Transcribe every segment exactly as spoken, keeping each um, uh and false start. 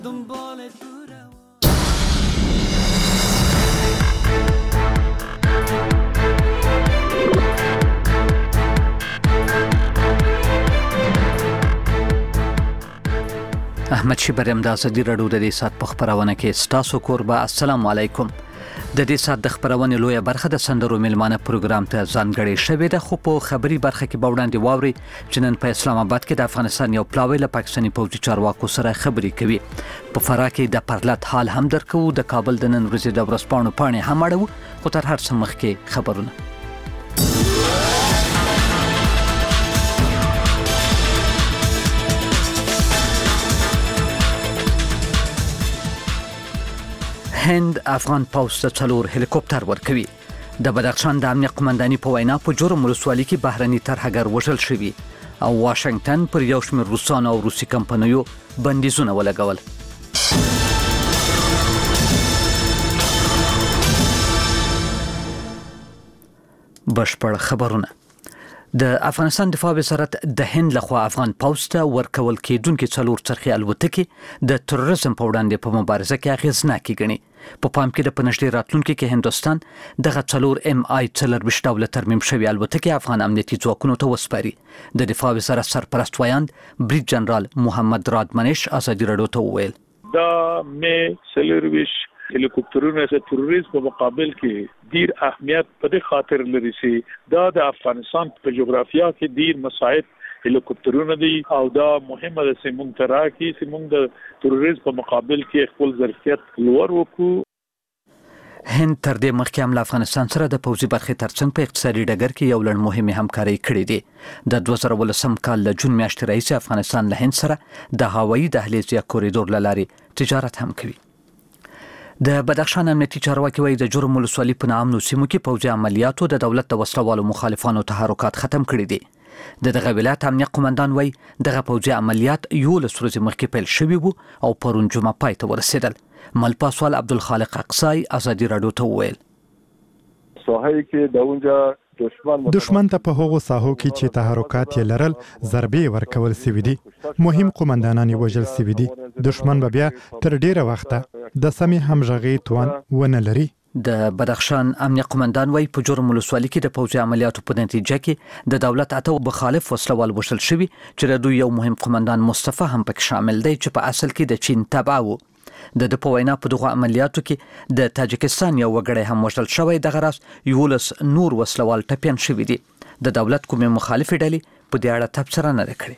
احمد شیبریم د ازادي راډیو د دې سات په خبرونه کې ستاسو کوربه. السلام علیکم. د دې سات د خبرونه لویه برخه د سندرو ملمانه پروګرام ته ځانګړې شوې ده، خو په خبري برخه کې به وړاندې واوري چې نن په اسلام آباد کې د افغانستان یو پلاوی له پاکستاني پوځي چارواکو سره خبري کوي. په فراه کې د پرلط حال هم درکو، د کابل د نن ورځې د ورځپاڼو پاڼې هم اړوو، خو تر هر څه مخکې خبرونه. هند افغان پوځ ته څلور هلیکوپټر ورکوي. د بدخشان د امنیت قومنداني په وینا په جرم ولسوالۍ کې بهرني ترهګر وژل شوي او واشنگټن پر یو شمېر روسانو او روسي کمپنیو بندیزونه ولګول. بشپړ خبرونه. د افغانستان دفاع وزارت د هند لخوا افغان پوځ ته ورکول کېدونکې څلور څرخي الوتکې د تروریزم په وړاندې په مبارزه کې اغېزناکې ګڼي. په پام کې د پنځډي راتلونکو کې هندستان دغه څلور ایم آی څلرويشت ډوله ترمیم شوی الوتکې افغان امنیتي ځواکونو ته وسپاري. د دفاع وزارت سرپرست ویاند بریګ جنرال محمد رادمنش ازادي راډیو ته وویل دا مې څلرويشت هلیکوپټرونه د تروریزم په مقابل کې ډیر اهمیت په دې خاطر لري چې دا د افغانستان په جغرافیا کې ډیر مساعد هلیکوپټرونه دي او دا مهمه ده چې موږ ترا کې چې موږ د تروریزم په مقابل کې خپل ظرفیت لوړ وکړو. هند تر دې مخکې هم له افغانستان سره د پوځي برخې ترڅنګ په اقتصادي ډګر کې یو لړ مهمه همکاري کړې دي. د دوه زره ولسم کال له جون میاشتې راهیسې افغانستان له هند سره د هوایي دهلیز یا کوریډور له لارې تجارت هم کوي. د بدخشان امنیتي چارواکي وايي د جرم ولسوالۍ په نامنو سیمو کې پوځي عملیاتو د دولت د وسلوالو مخالفانو تحرکات ختم کړي دي. د دغه ولایت امنیت قومندان وايي دغه پوځي عملیات یولس ورځې مخکې پیل شوي وو او پرون جمعه پای ته ورسېدل. ملپاسوال عبدالخالق اقصای ازادي راډیو ته وویل ساحې کې د اونجا دشمن ته په هغو ساحو کې چې تحرکات یې لرل ضربې ورکول سوي دي، مهم قومندانان یې وژل سوي دي. دشمن به بیا تر ډیره وخته د سمې همغږۍ توان ونه لري. د بدخشان امنیت قومندان وايي په جرم ولسوالۍ کې د پوځي عملیاتو په نتیجه کې د دولت اته مخالف وسلوال وژل شوي چې د دوی یو مهم قومندان مصطفی هم پکې شامل دی چې په اصل کې د چین تبع و. د د په وینا په دغه عملیاتو کې د تاجکستان یو وګړی هم وژل شوی، دغه راز یولس نور وسلوال ټپیان شوي دي. د دولت کومې مخالفې ډلې په دې اړه تبصره نه کړې.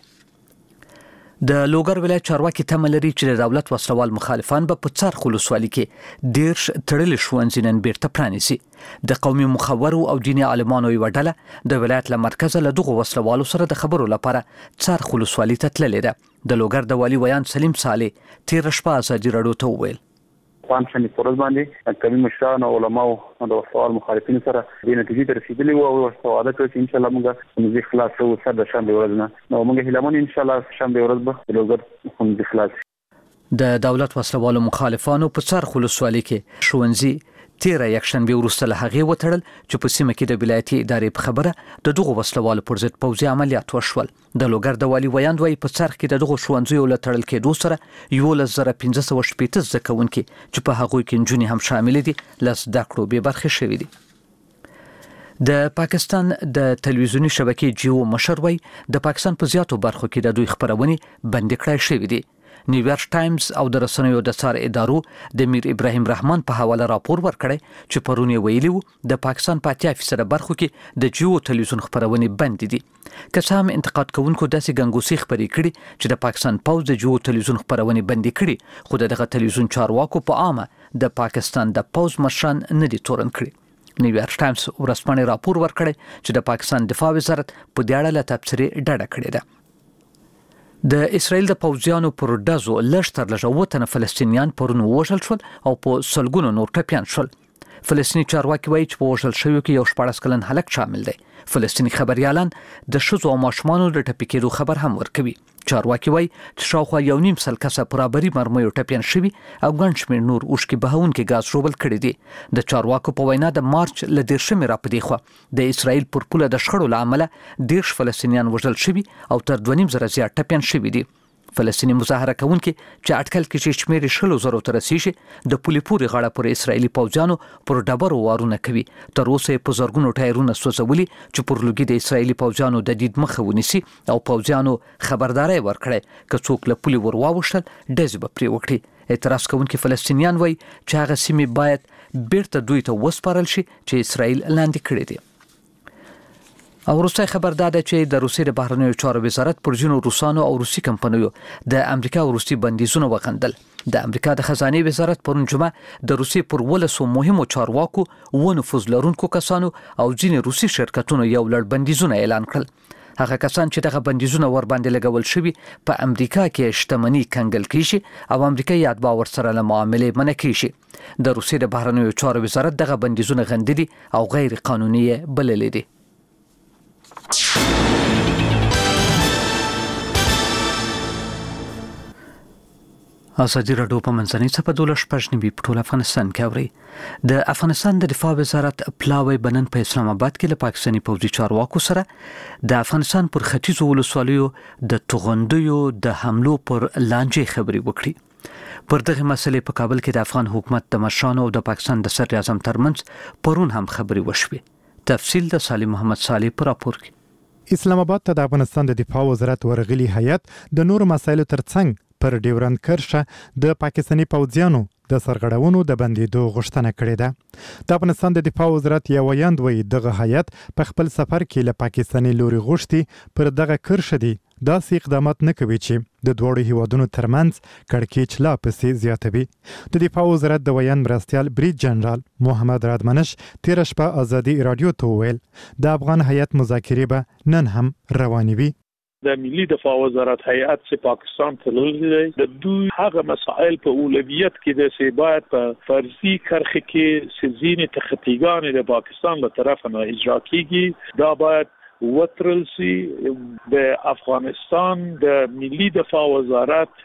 د لوګر ولایت چارواکي تمه لري چې د دولت وسلوال مخالفان به په څرخ ولسوالۍ کې دیرش تړلې ښوونځي نن بیرته پرانیسي. د قومي مخورو او دیني عالمانو یوه ډله د ولایت له مرکزه له دغو وسلوالو سره د خبرو لپاره څرخ ولسوالۍ ته تللې ده. د لوګر د والي ویان سلیم صالح تېره شپه ازادي راډیو ته وویل افغان شنې پروژ باندې کمی مشران او علماء او د وسوال مخالفین سره د نتیجې ته رسیدلي وو او وعده کوي چې ان شاء الله موږ موږ خلاص او سر د شنبه ورځ نه نو موږ هیله من ان شاء الله شنبه ورځ به لوګر هم خلاص. د دولت وسلوالو مخالفانو په څرخ ولسوالۍ کې ښوونځي تیره یکشنبه وروسته له هغې وتړل چې په سیمه کې د ولایتي ادارې په خبره د دغو وسلوالو پر ضد پوځي عملیات وشول. د لوګر د والي ویاند وايي په څرخ کې د دغو ښوونځیو له تړل کېدو سره یولس زره پنځه سوه شپېته زده کوونکي چې په هغوی کې نجونې هم شاملې دي له زده کړو بې برخې شوي دي. د پاکستان د تلویزیوني شبکې جیو مشر وايي د پاکستان په زیاتو برخو کې د دوی خبرونې بندې کړای شوي دي. نیویارک ټایمز او د رسنیو د څار ادارو د میر ابراهیم رحمان په حواله راپور ورکړی چې پرون یې ویلي وو د پاکستان په اتیا فیصده برخو کې د جیو تلویزیون خبرونې بندې دي. که څه هم انتقاد کوونکو داسې ګنګوسې خپرې کړي چې د پاکستان پوځ د جیو تلویزیون خبرونې بندې کړي، خو دغه تلویزیون چارواکو په عامه د پاکستان د پوځ مشران نه دي تورن کړي. نیویارک ټایمز ورځپاڼې راپور ورکړی چې د پاکستان دفاع وزارت په دې اړه له تبصرې ډډه کړې ده. د اسرائیل د پوځیانو پر ډزو لږ تر لږه اووه تنه فلسطینیان پرون ووژل شول او په سلګونو نور ټپیان شول. فلسطیني چارواکي وایي چې په وژل شویو کې یو شپاړس کلن هلک شامل دی. فلسطیني خبريالان د ښځو او ماشومانو د ټپي کېدو خبر هم ورکوي. چارواکي وایي چې شاوخوا یو نیم سل کسه په برابري مرمیو ټپیان شوي او ګڼ شمېر نور اوښکې بهونکي ګاز ژوبل کړي دي. د چارواکو په وینا د مارچ له دېرشمې را په دې خوا د اسرائیل پر پوله د شخړو له امله دېرش فلسطینیان وژل شوي او تر دوه نیم زره زیات ټپیان شوي دي. فلسطیني مظاهره کوونکي چې اټکل کې چې شمېر شلو زرو تر رسیدي د پولي پوري غاړه پر اسرایلی پوځیانو پر ډبرو وارونه کوي. تر اوسه په زرګونو ټایرونه سوځولي چې پر لوګي د اسرایلی پوځیانو د دید مخه ونیسي او پوځیانو خبرداري ورکړي که څوک له پولي ور واوښتل ډزې به پرې وکړي. اعتراض کوونکي فلسطینیان وایي چې هغه سیمې باید بیرته دوی ته وسپارل شي چې اسرایل لاندې کړي دي. او روسي خبر داده چې د روسي د بهرنیو چارو وزارت پر ځینو روسانو او روسي کمپنیو د امریکا او روسي بندیزونه وغندل. د امریکا د خزانه وزارت پرون جمعه د روسي پر ولسو مهمو چارواکو و نفوذ لرونکو کسانو او ځینې روسي شرکتونو یو لړ بندیزونه اعلان کړل. هغه کسان چې دغه بندیزونه ور باندې لګول شوي په امریکا کې شتمنۍ کنګل کیږي او امریکا یاد باور سره له معاملې منع کیږي. د روسي د بهرنیو چارو وزارت دغه بندیزونه غندلي او غیر قانوني بللي دي. ازادي راډیو په منځنۍ صفحه دوله شپږ نیمې په ټول افغانستان کې اوري. د افغانستان د دفاع وزارت پلاوی بنن په اسلام آباد کې له پاکستاني پوځي چارواکو سره د افغانستان پر ختیځو ولسوالیو د توغندیو د حملو پر لانجې خبري وکړي. پر دغه مسلې په کابل کې د افغان حکومت د مشرانو او د پاکستان د صدر اعظم ترمنځ پرون هم خبري وشوي. تفصیل د سالم محمد صالح پر راپور کې. اسلام آباد ته د افغانستان د دفاع وزارت ورغلي هیئت د نور مسایلو ترڅنګ پر ډیورند کرښه د پاکستاني پوځیانو د سرغړونو د بندیدو غوښتنه کړې ده. د افغانستان د دفاع وزارت یو ویاند وایي دغه هیئت په خپل سفر کې له پاکستاني لوري غوښتي پر دغه کرښه دي داسې اقدامات نه کوي چې د دوړو هیوادونو ترمنځ کړکېچ لا پسې زیاتوي. د دفاع وزارت د ویاند مرستیال بریج جنرال محمد رادمنش تیر شپه ازادي رادیو ته وویل د افغان هیئت مذاکرې به نن هم روانې وي. د ملي دفاع وزارت هیئت چې پاکستان ته لږ دی د دوی هغه مسائل په اولویت کې د سی باید په فرضي کرخه کې سزین تخطیګان د پاکستان له طرف نه اجرا کیږي. دا باید وترل سي. د افغانستان د ملي دفاع وزارت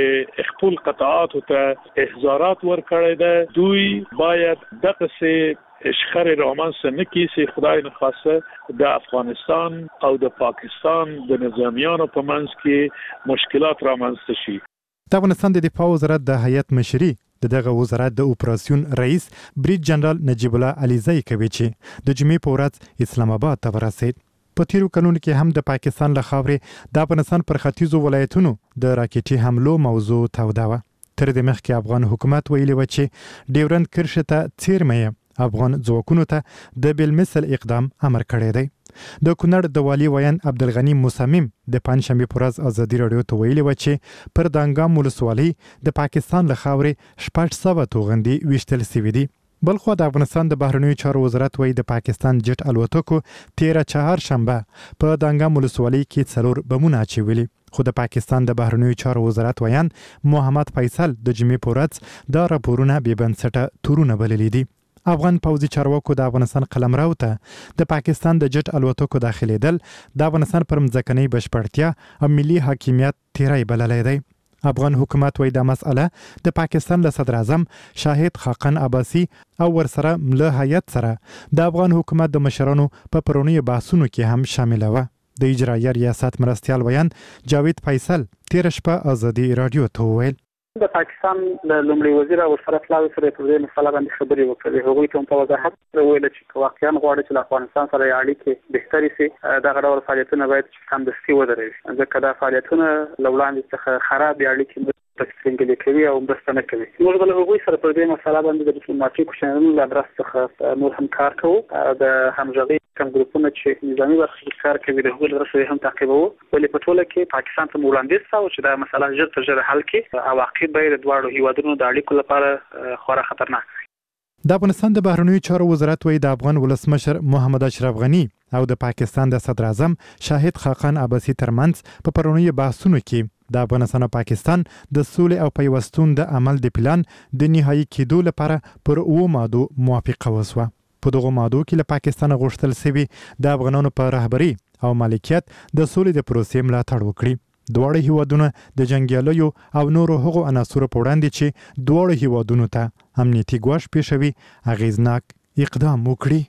چې خپل قطاعات ته احزارات ورکړي ده دوی باید دغه سي اشخار رامنس نه کیسي خدای نخواسته د افغانستان او د پاکستان د نظامیانو په منځ کې مشکلات رامنځته شي. د افغانستان د دفاع وزارت د هیئت مشري د دغه وزارت د اپراسیون رئیس بریج جنرال نجیب الله علیزی کوي چې د جمعې په ورځ اسلام آباد ته ورسید. په تیرو کلونو کې هم د پاکستان له خاورې د افغانستان پر ختیځو ولایتونو د راکټي حملو موضوع توده وه. تر دې مخکې افغان حکومت ویلي و چې ډیورند کرښې ته څیرمه افغان ځواکونو ته د بالمثل اقدام امر کړی دی. د کونړ د والي ویاند عبدالغنی مصمم د پنځشنبې په ورځ ازادي راډیو ته ویلي و چې پر دانګام ولسوالۍ د پاکستان له خاورې شپږ سوه توغندي ویشتل سوي دي. بلخو د افغانستان د بهرنیو چارو وزارت وایي د پاکستان جټ الوتکو تیره چهارشنبه په دانګام ولسوالۍ کې څلور بمونه اچولي. خو د پاکستان د بهرنیو چارو وزارت ویاند محمد فیصل د جمعې په ورځ دا راپورونه بې بنسټه تورونه بللي دي. افغان پوځي چارواکو د افغانستان قلمرو ته د پاکستان د جټ الوتکو داخليدل د افغانستان پر مځکنۍ بشپړتیا او ملي حاکمیت تیری بللی دی. افغان حکومت وایي دا مسأله د پاکستان له صدر اعظم شاهد خاقان عباسي او ورسره له هیئت سره د افغان حکومت د مشرانو په پرونیو بحثونو کې هم شامله وه. د اجرایه ریاست مرستیال ویاند جاوید فیصل تیر شپه ازادي رادیو ته وویل د پاکستان د لومړي وزیر او سره پلاوی سره په دې مسله باندې خبرې وکړې. هغوی ته په وضاحت ویل چې واقعا غواړي چې افغانستان سره اړیکې بهتري شي دغه ډول فعالیتونه باید سمدستي ودرېږي ځکه دا فعالیتونه له وړاندې څخه خراب اړیکې څنګه کوي او مرسته نه کوي. موږ به هغوی سره په دې مسله باندې د ډیپلوماټیکو چینلونو له ادرس څخه نور هم کار کوو. د همغږۍ کوم ګروپونه چې نظامي برخه کې کار کوي د هغوی له ادرس هم تعقیبوو. ولې په ټوله کې پاکستان ته وړاندیز شو چې دا مسله ژر تر ژره حل کړي. عواقب به د دواړو هیوادونو د اړیکو لپاره خورا خطرناک وي. د افغانستان د بهرنیو چارو وزارت وایي د افغان ولسمشر محمد اشرف غني او د پاکستان د صدر اعظم شاهد خاقان عباسي ترمنځ په پرونیو بحثونو کې د افغانستان او پاکستان د سولې او پیوستون د عمل د پلان د نهایی کېدو لپاره پر اوو مادو موافقه وشوه. په دغه مادو کې له پاکستان غوښتل شوي د افغانانو په رهبري او مالکیت د سولې د پروسې ملاتړ وکړي. دواړه هیوادونه د جنګیالیو او نورو هغو عناصرو په وړاندې چې دواړه هیوادونو ته امنیتي ګواښ پیښوي اغیزناک اقدام وکړي.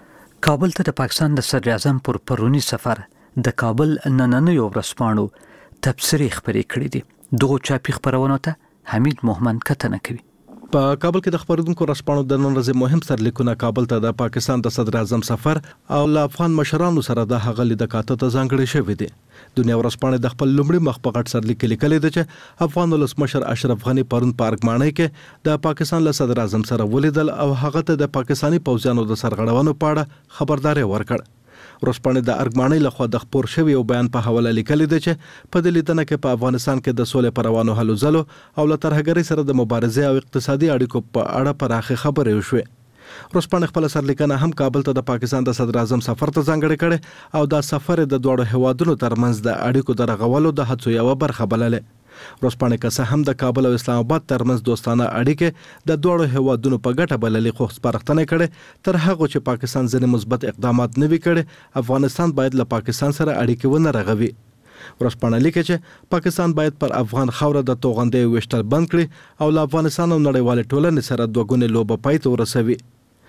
کابل ته د پاکستان د صدر اعظم پر پرونی سفر د کابل نننیو ورځپاڼو تبصرې خبرې کړې دي. دغه چاپی خبرونو ته حمید مومن کتنه کوي. په کابل کې د خبرونکو رسپانو د نن ورځې مهم سرلیکونه کابل ته د پاکستان د صدر اعظم سفر او له افغان مشرانو سره د هغه لید کاته ته ځانګړي شوی دي. دنیا ورسپانه د خپل لومړي مخ په غټ سرلیک لیکلي دي چې افغان ولسمشر اشرف غنی پرون په ارګمانۍ کې د پاکستان له صدر اعظم سره ولیدل او هغه ته د پاکستاني پوځیانو د سرغړونو په اړه خبرداري ورکړ. ورسپانه د ارګمانۍ لخوا د خبر شوی او بیان په حواله لیکلي دي چې په دې لیدنه کې په افغانستان کې د سولې پر روانو هلو ځلو او له ترهګرۍ سره د مبارزې او اقتصادي اړیکو په اړه پراخه خبرې وشوې. ورسپانه خپل سرلیکنه هم کابل ته د پاکستان د صدر اعظم سفر ته ځانګړی کړي او دا سفر د دوه هیوادونو ترمنځ د اړیکو د رغولو د هڅو یو برخه بلله. ورسپانه که څه هم د کابل او اسلام آباد ترمنځ دوستانه اړیکې د دوه هیوادونو په ګټه بللې خو سپارښتنه کړي تر هغه چې پاکستان ځینې مثبت اقدامات نه وی کړي افغانستان باید له پاکستان سره اړیکې ونه رغوي. ورسپانه لیکي چې پاکستان باید پر افغان خوره د توغندې وشتل بند کړي او له افغانستان او نړیوال ټولنې سره دوګونې لوبه پای ته ورسوي.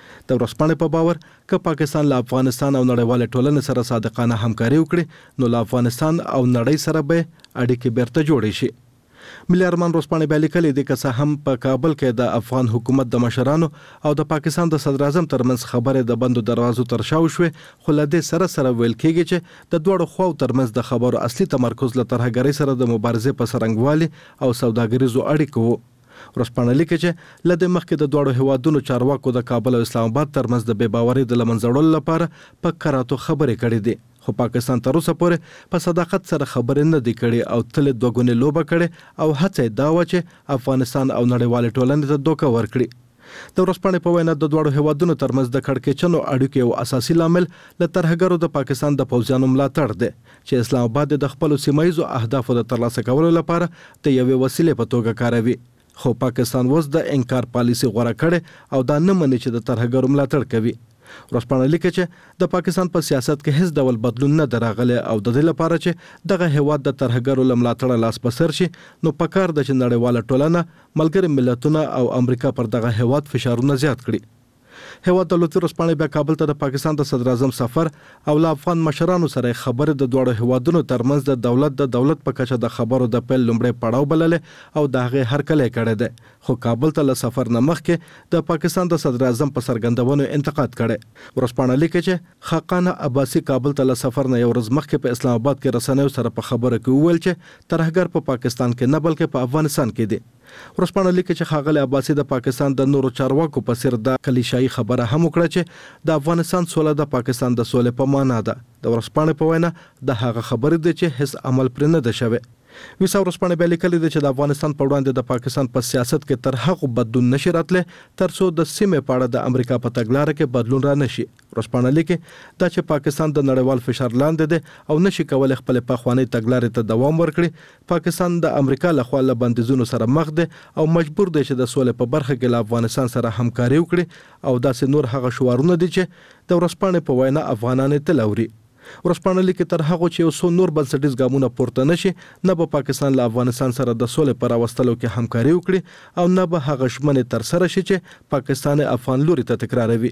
د ورسپانه په باور ک پاکستان له افغانستان او نړیوال ټولنې سره صادقانه همکاري وکړي نو له افغانستان او نړۍ سره به اړیکې بیرته جوړې شي. ملي ارمان ورسپانه به لیکلي دي که څه هم په کابل کې د افغان حکومت د مشرانو او د پاکستان د صدر اعظم ترمنځ خبرې د بندو دروازو تر شا وشوې خو له دې سره سره ویل کېږي چې د دوه خواو ترمنځ د خبرو اصلي تمرکز له ترهګرۍ سره د مبارزې په سرنګوالي او سوداګریزو اړیکو وو. ورسپانه لیکي چې لدې مخکې د دوه هیوادونو چارواکو د کابل او اسلام آباد ترمنځ د بې باورۍ د لمنځړولو لپاره په کراتو خبرې کړې دي خو پاکستان تر اوسه پورې په صداقت سره خبرې نه دي کړې او تل دوګونې لوبه کړې او هڅه دا و چې افغانستان او نړیوال ټولنې ته دوکه ورکړي. د ورسپانه په وینا د دوه هیوادونو ترمنځ د کړکېچنو اړیکو یو اساسي لامل له ترهګرو د پاکستان د پوځیانو ملاتړ دی چې اسلام آباد د خپل سیمایي اهدافو د ترلاسه کولو لپاره د یوې وسیلې په توګه کاروي. خو پاکستان اوس د انکار پالیسي غوړه کړي او دا نه مني چې د ترهګرو ملاتړ کوي. ورسپانه لیکي چې د پاکستان په سیاست کې هیڅ ډول بدلون نه دراغلی او د دې لپاره چې دغه هیواد د ترهګرو لملاتړ لاس بسر شي نو پکار د چې نړیواله ټولنه ملګری ملتونه او امریکا پر دغه هیواد فشارونه زیات کړي. هیواد د لوتي ورسپانه بیا کابل ته د پاکستان د صدر اعظم سفر او له افغان مشرانو سره خبرې د دوه هیوادونو ترمنځ د دولت د دولت په کچه د خبرو د پیل لومړی پړاو بللې او د هغه هرکلی کړی دی خو کابل ته له سفر نه مخکې د پاکستان د صدر اعظم په څرګندونو انتقاد کړي. ورسپانه لیکي چې خاقان عباسي کابل ته له سفر نه یو ورځ مخکې په اسلام آباد کې رسنیو سره په خبره کې وویل چې ترهګر په پاکستان کې نه بلکې په افغانستان کې دي. ورسپانه لیکي چې خاغلی عباسي د پاکستان د نورو چارواکو په څیر د کلیشايي خبره هم وکړه چې د افغانستان سوله د پاکستان د سولې په معنا ده. د ورسپانه په وینا د هغه خبرې دي چې هیڅ عمل پر نه ده شوی. ویسا ورسپانه به لیکلي دي چې د افغانستان په وړاندې د پاکستان په سیاست کې تر هغه بدلون نشي راتله تر څو د سیمې په اړه د امریکا په تګلارې کې بدلون را نشي. ورسپانه لیکي دا چې پاکستان د نړیوال فشار لاندې دی او نشي کولای خپل پخوانی تګلارې ته دوام ورکړي. پاکستان د امریکا له خوا له بندیزونو سره مخ دی او مجبور دی چې د سولې په برخه کې له افغانستان سره همکاري وکړي او داسې نور هغه شوارونه دي چې د ورسپانه په وینا افغانان تل اوري. ورسپانه لیکي تر هغه چې یو څو نور بنسټیز ګامونه پورته نشي نه به پاکستان له افغانستان سره د سولې پر راوستلو کې همکاري وکړي او نه به هغه ژمنې تر سره شي چې پاکستان افغان لوري ته تکراروي.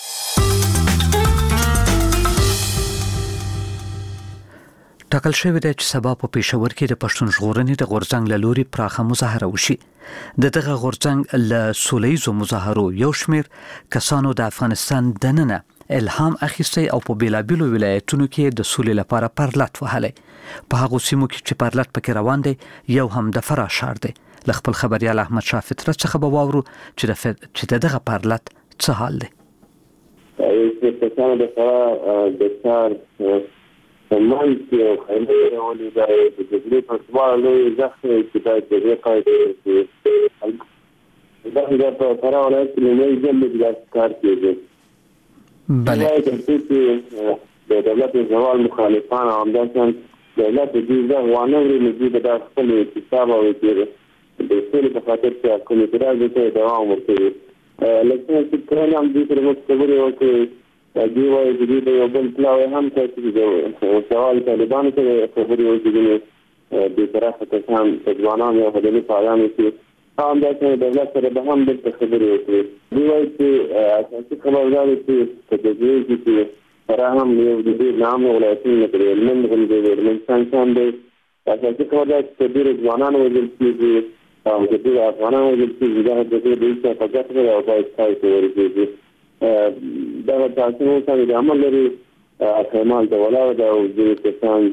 ټاکل شوی دی چې سبا په پېښور کې د پښتون ژغورنې د غورځنګ له لوري پراخه مظاهره وشي. د دغه غورځنګ له سولهییزو مظاهرو یو شمېر کسانو د افغانستان دننه الهام اخیستی او په بیلابیلو ولایتونو کې د سولې لپاره پرلط وهلی. په هغو سیمو کې چې پرلط پکې روان دی یو هم د فراه ښار دی. له خپل خبریال احمد شاه فطرت څخه به واورو چې د چې د دغه پرلط څه حال دی. د فراه د ښار په منځ کې یو خیمه ولیده د جګړې په سوال لوی زخم چې باید د دې قاعدې شي. دا په فراه ولایت کې لومړی ځل د کار کېږي. بله د دولت زوال مخالفان او همداسې دولت دې ځای وانه وري نو دې د خپل حساب او د سولې په خاطر چې کوم اعتراض ته دوام ورکوي. لکه چې کله هم دې تر موږ خبرې وکړي دې وایي چې دې یو بل پلاوی هم کوي چې سوال طالبانو سره خبرې وکړي د طرفه کسان ځوانان یا مدني فعالان چې هم د دولت سره به هم د خبرې وکړي. دی وایي چې اساسي خبردار چې په دې کې فراه هم یو د دې نام ولایتونو کې علمن غونډې ورمنځان شان دی اساسي کول چې ډېر ځوانان وژل کېږي او د دې افغانانو وژل کېږي دا د دې د څه په ګټه او په ځای کې ورګي دا د تاسو سره د عمل لري خیمال د ولاو د او د کسان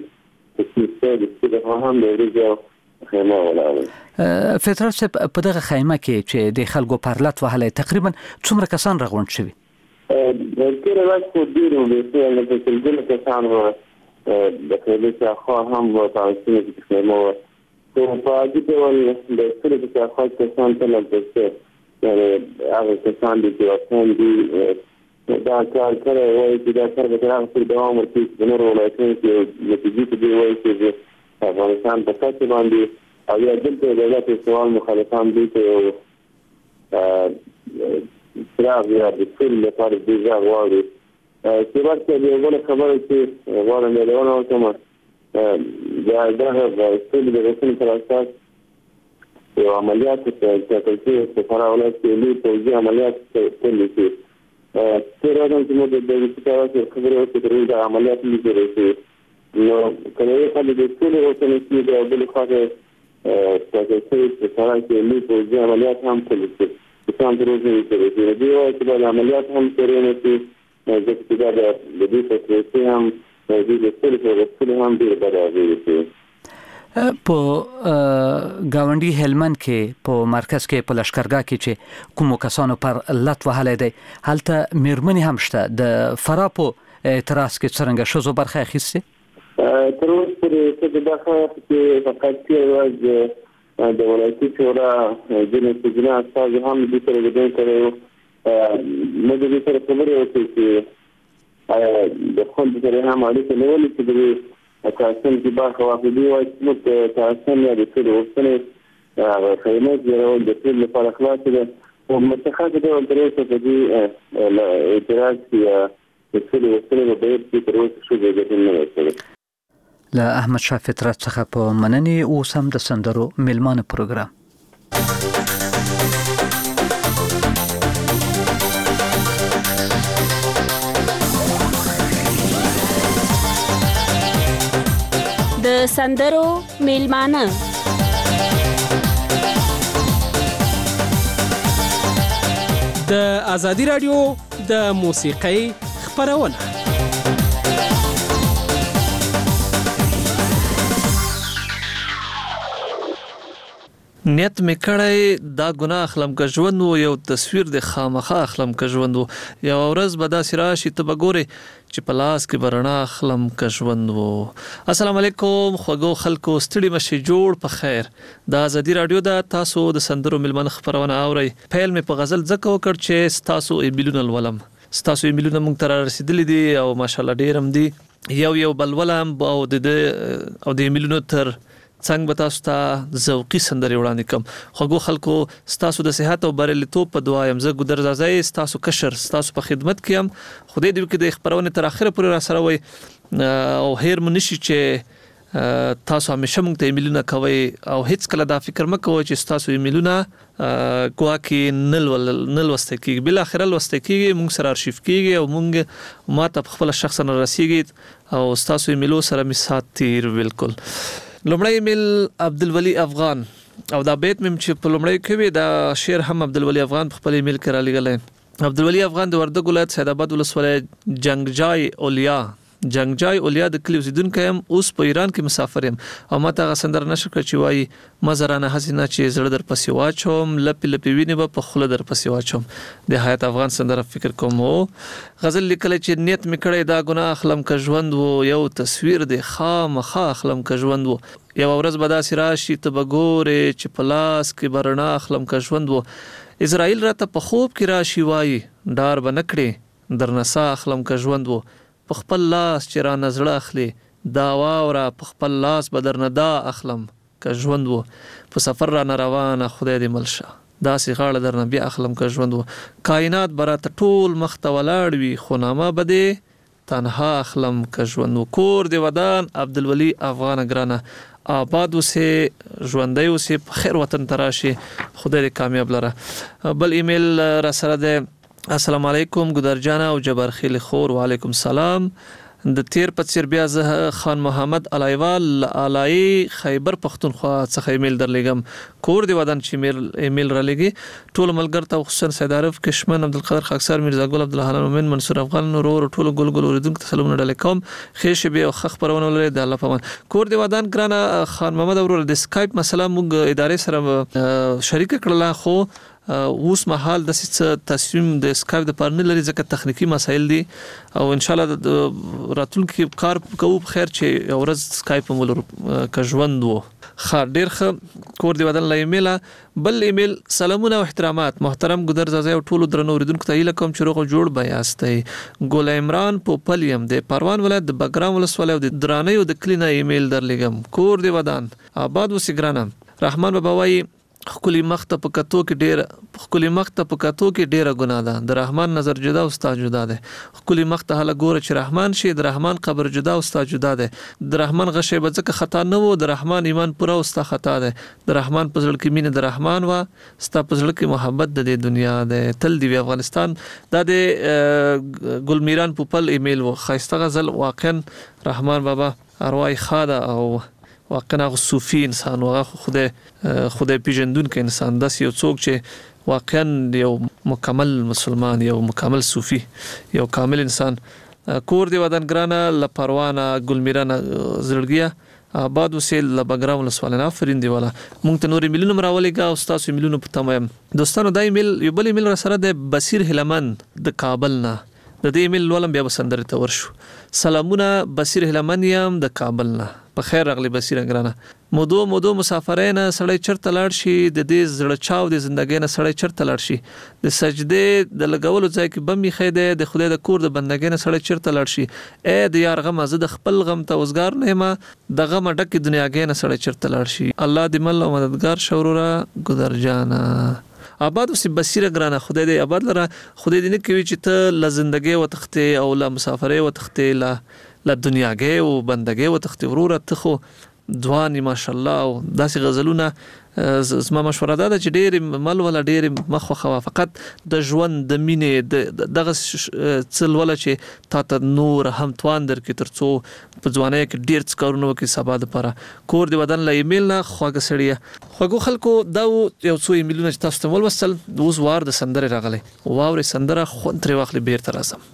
چې د هم د ورځو خیمه ولاو فطرت صاحب په دغه خیمه کې چې د خلکو پرلط وهله تقریبا څومره کسان راغونډ شوي د کله راځي په ډیرو له څه چې د کسان و د خپل څخه خو هم و تاسو کې خیمه و په دې ډول د خپل څخه خو کسان ته لږ څه هغه کسان دي چې اصلا دي دا کار کوي وایي چې دا کار به تر هغه دوام ورکړي د نورو ولایتونو کې نتیجې دي وایي چې افغانستان په څه باندې او یا دلته د دولت سوال مخالفان دي چې تراغ یا د ټول لپاره دي غواړي چې ورته د یو خبره چې غواړم د ونه کوم دا دا ټول د رسمي پر اساس یو عملیات چې تاسو په فراولت کې لوی توجیه عملیات کوي چې تر هغه چې موږ د دې څخه خبرې وکړو چې عملیات لیکل نو کله چې د ټول وسنې کې د بل خاطر تاسو چې سره کې لوی توجیه عملیات هم کوي چې څنګه دروځي چې د دې وایي چې عملیات هم کوي نو چې د دې د دې په څیر هم د دې ټول په ټول هم ډیر بدلږي په گاونډي هلمند کې په مرکز کې په لشکرګاه کې چې کوم کسانو پر لټ وهله دی هلته میرمنې هم شته د فراپو اعتراض کې څنګه شوزو برخه اخیسته تر اوسه پورې چې دا خبره فقط کې د ولایتي شورا د نسبتنا اساس هم د تر دې کړو نو د دې سره خبرې وکړي چې د خپل سره هم اړیکه نیولې چې تاسو چې باغ واقعي وایي چې تاسو نه د ټول وسنه هغه خیمه جوړول د ټول لپاره خلاص دي او متخصص د درېسه په دې اعتراض یا د ټول وسنه په ډېر کې تر اوسه شو دې نه وکړي له احمد شاه فطرت څخه په مننې او سم د سندرو ملمانه پروګرام د سندرو میلمانه د ازادي رادیو د موسیقۍ خبرونه نیت می کړی دا ګناه اخلم که ژوند وو یو تصویر د خامخا اخلم که ژوند وو یو ورځ به داسې راشي ته به ګورې چې په لاس کې به رڼا اخلم که ژوند وو. السلام علیکم خوږو خلکو ستړي مشي جوړ په خیر د ازادي رادیو د تاسو د سندرو ملمن خبرونه اوري پیل می په غزل ځکه وکړ چې تاسو ایمیلونه ولولم تاسو ایمیلونه مونږ ته رسیدلي دي او ماشاءالله ډیر هم دي یو یو بلولم او د او د ایمیلونو تر څنګه به تاسو ته ذوقي سندرې وړاندې کوم خوږو خلکو ستاسو د صحت او بریالیتوب په دعا یم زه ګودر زازای ستاسو کشر ستاسو په خدمت کې یم خدای دې وکړي د خبرونه تر اخره پورې را سره وي او هیر مو نشي چې تاسو همیشه موږ ته ایمیلونه کوي او هیڅ کله دا فکر مکوئ چې تاسو ایمیلونه ګواکي نل ول نل وسته کیږي بل اخر الوسته کیږي موږ سره ارشیف کیږي او موږ ماته خپل شخصا رسیږي او تاسو ایمیلو سره می سات تیر بالکل لومړی ایمیل عبدالولی افغان او دا بیت مم چې په لومړی کې وی دا شعر هم عبدالولی افغان په خپل ایمیل کې را لګلې عبدالولی افغان د وردګ ولایت سید آباد ولسوالۍ جنگجای اولیا جنگجای اولیا د کلی اوسیدونکو یم اوس په ایران کې مسافر یم او ماته هغه سندره نشو کړ چې وایي مزرانه حسینه چې زړه در پسې واچوم لپی لپی ویني به په خوله در پسې واچوم د حیات افغان سندره فکر کوم او غزل لیکل چې نیت می کړی دا ګناه اخلم که ژوند وو یو تصویر د خامخا اخلم که ژوند وو یو ورځ به داسې راشي ته به ګورې چې په لاس کې به رڼا اخلم که ژوند وو اسرائیل راته په خوب کې راشي وایي ډار به نه کړې درنه ساه اخلم که ژوند وو په خپل لاس چې را نزړه اخلي دا واوره په خپل لاس به درنه دا اخلم که ژوند وو په سفر را روانه خدای دې مل شه داسې غاړه درنه بیا اخلم که ژوند وو کائنات به راته ټول مخ ته ولاړ وي خو نامه به دې تنها اخلم که ژوند وو کور دې ودان عبدالولی افغان ګرانه آباد اوسې ژوندی اوسې په خیر وطن ته راشي خدای دې کامیاب لره بل ایمیل را سره دی السلام علیکم ګودر جان او جبار خیل خور وعلیکم السلام د تیر په څیر بیا زه خان محمد علایوال علای خیبر پختونخوا څخه ایمیل درلګم کور دی ودان چې ایمیل ایمیل را لګي ټول ملګر ته خصوصا سید عارف کشمن عبدالقادر خاکسار میرزا ګل عبدالحنان مومن منصور افغان نور ټول ګل ګل اوریدونکو ته سلامونه ډالې کوم خېش به خخ پرونه لري د الله پامان کور دی ودان ګرانه خان محمد اورول د اسکایپ مسله موږ ادارې سره شریک کړل خو اوس مهال د تصمیم د اسکایپ د پرنه لري ځکه تخنیکی مسایل دي او ان شاء الله د راتلونکي کار کوو خیر چې اورز اسکایپ مول کژوند وو خار ډیر ښه کور دی ودان لا ایمیل بل ایمیل سلامونه او احترامات محترم ګدر زازای او ټول درنو اوریدونکو ته کوم چې روغ جوړ بیاستي ګل عمران پوپلیم د پروان ولایت د بګرام ولسوالۍ او د درانه او د کلینا ایمیل درلګم کور دی ودان آباد وسګرانه رحمان باباوی خولي مخته په کتو کې ډېر خولي مخته په کتو کې ډېره ګناه ده د رحمان نظر جدا او ستا جدا ده خولي مخته هله ګوره چې رحمان شي د رحمان قبر جدا او ستا جدا ده د رحمان غشې به ځکه خطا نه وو د رحمان ایمان پوره او ستا خطا ده د رحمان په ځل کې مینه د رحمان وا ستا په ځل کې محبت د دنیا ده تل دی افغانستان دا د ګل میران پوپل ایمیل و خایسته غزل واقعا رحمان بابا ارواح خاده او واقعا صوفي انسان او خدای خدای پیژندونکو انسان داس یو څوک چې واقعا یو مکمل مسلمان یو مکمل صوفي یو کامل انسان کور دی ودان ګرانه لپروانه ګلمیرانه زړګیا آباد وسیل لبګرام ولسوالنا فرین دی والا مونږ ته نور ایمیلونه مراولېګا او تاسو ایمیلونه په تمام دوستانو دا ایمیل یو بل ایمیل را سره د بصیر هلمن د کابل نه د دې ایمیل ولم بیا بسندر ته ورشو سلامونه بصیر هلمن یم د کابل نه په خیر راغلی بصیر ګرانه مودو مودو مسافرین سړی چرته لاړ شي د دې زړه چاو د زندګۍ نه سړی چرته لاړ شي د سجده د لګولو ځای کې بم خېده د خدای د کور د بندګۍ نه سړی چرته لاړ شي اې د یار غم زه د خپل غم ته وزګار نه ما د غم ډک دنیاګۍ نه سړی چرته لاړ شي الله دې مل او مددگار شورورا ګذر جانا آباد وسی بصیره ګرانه خدای دې آباد لره خدای دې نه کوي چې ته ل زندګۍ وتخته او ل مسافرې وتخته ل ل دنیاګۍ او بندګۍ وتخته وروره ته خو دوانی ماشاءالله او داسې غزلونه زما مشوره ده چې ډېر مل ولا ډېر مخ خو فقط د ژوند د مینې دغه څل ولا چې تا ته نور هم توان درکې ترڅو په ځوانۍ کې ډېر څه کارونه وکړي سبا دپاره کور دی ودان له ایمیل نه خواږه سړیه خوږو خلکو دا یو څو ایمیلونه چې تاسو ته ولوستل اوس وار د سندرې راغلی واورې سندره خوند ترې واخلي بیرته راځم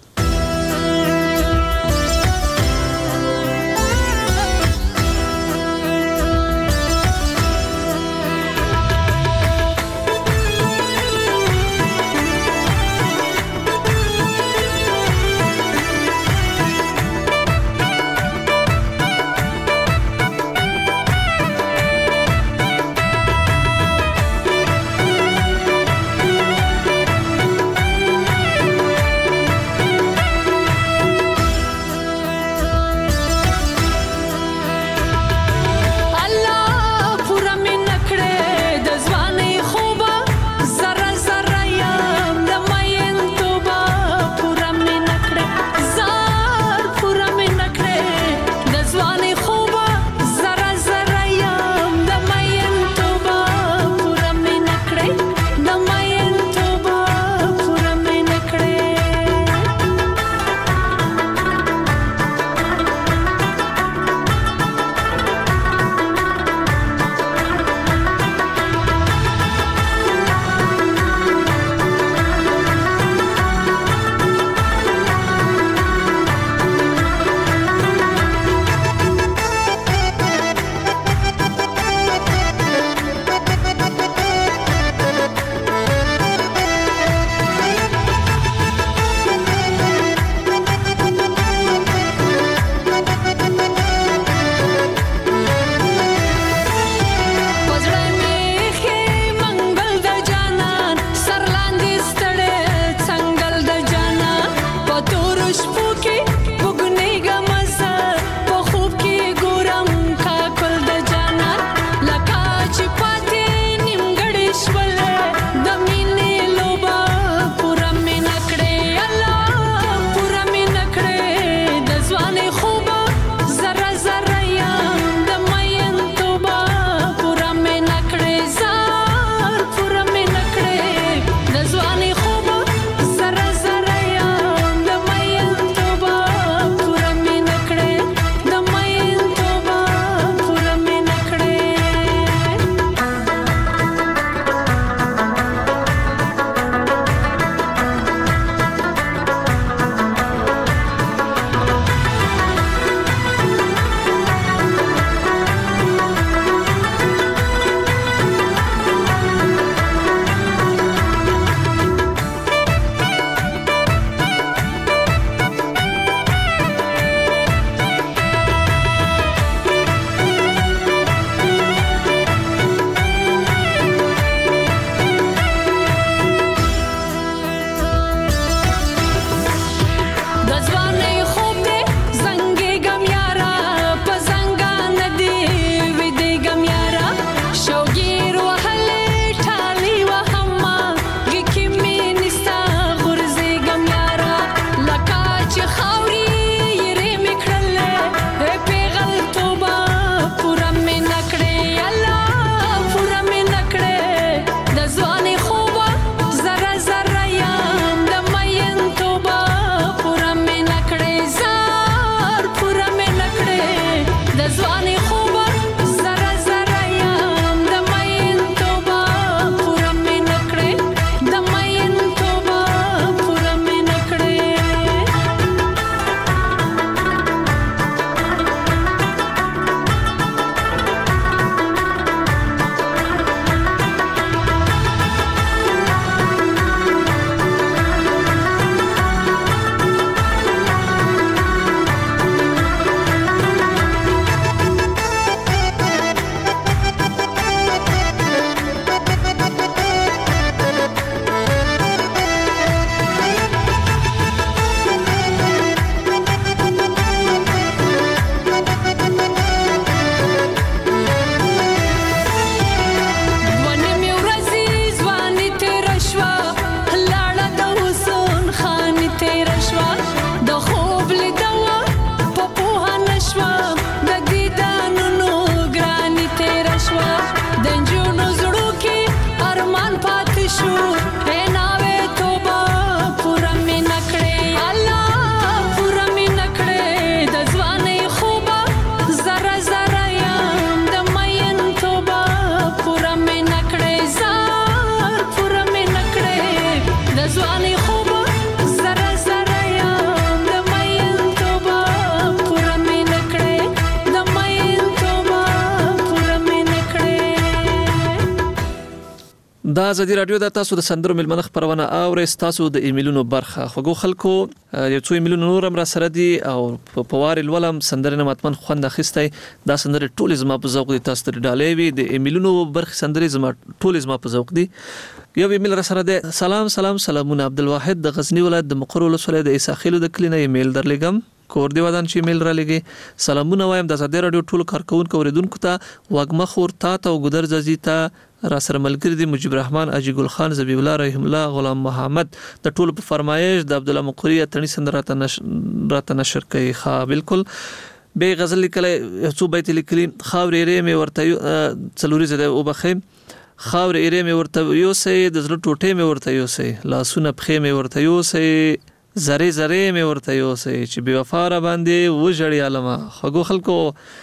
دا ازادي رادیو د تاسو د سندرو ملمنه خبرونه اورئ تاسو د ایمیلونو برخه خوګو خلکو یو څو ایمیلونو نورم را سره دي او په وار الولم سندرنه ماتمن خوند اخیستای دا سندره ټول زما په ذوق دي تاسو ته ډالې وي د ایمیلونو برخه سندري زما ټول زما په ذوق دي یو ایمیل را سره ده سلام سلام سلامونه عبدالواحد د غزنی ولایت د مقر ولسوالۍ د عیساخیلو د کلینه ایمیل درلګم کور دی ودان چې ایمیل را لګي سلامونه وایم د ازادي رادیو ټول کارکونکو اوریدونکو ته واګمه خور تا ته او ګدر زازي ته را سره ملګری دی مجيب رحمان اجي ګل خان زبیب الله رحم الله غلام محمد د ټول په فرمایش د عبد الله مقری تنی سندراته نشر راته نشر کوي ها بالکل به غزل لیکل څو بیت لیکلي خاورې ری می ورته څلوري زده او بخیم خاور ایره می ورته یو سي د زړه ټوټه می ورته یو سي لاسونه پخې می ورته یو سي زری زری می ورته یو سي چې بي وفا را باندې وژړی علما خو خلکو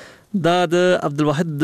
دا د عبدالواحد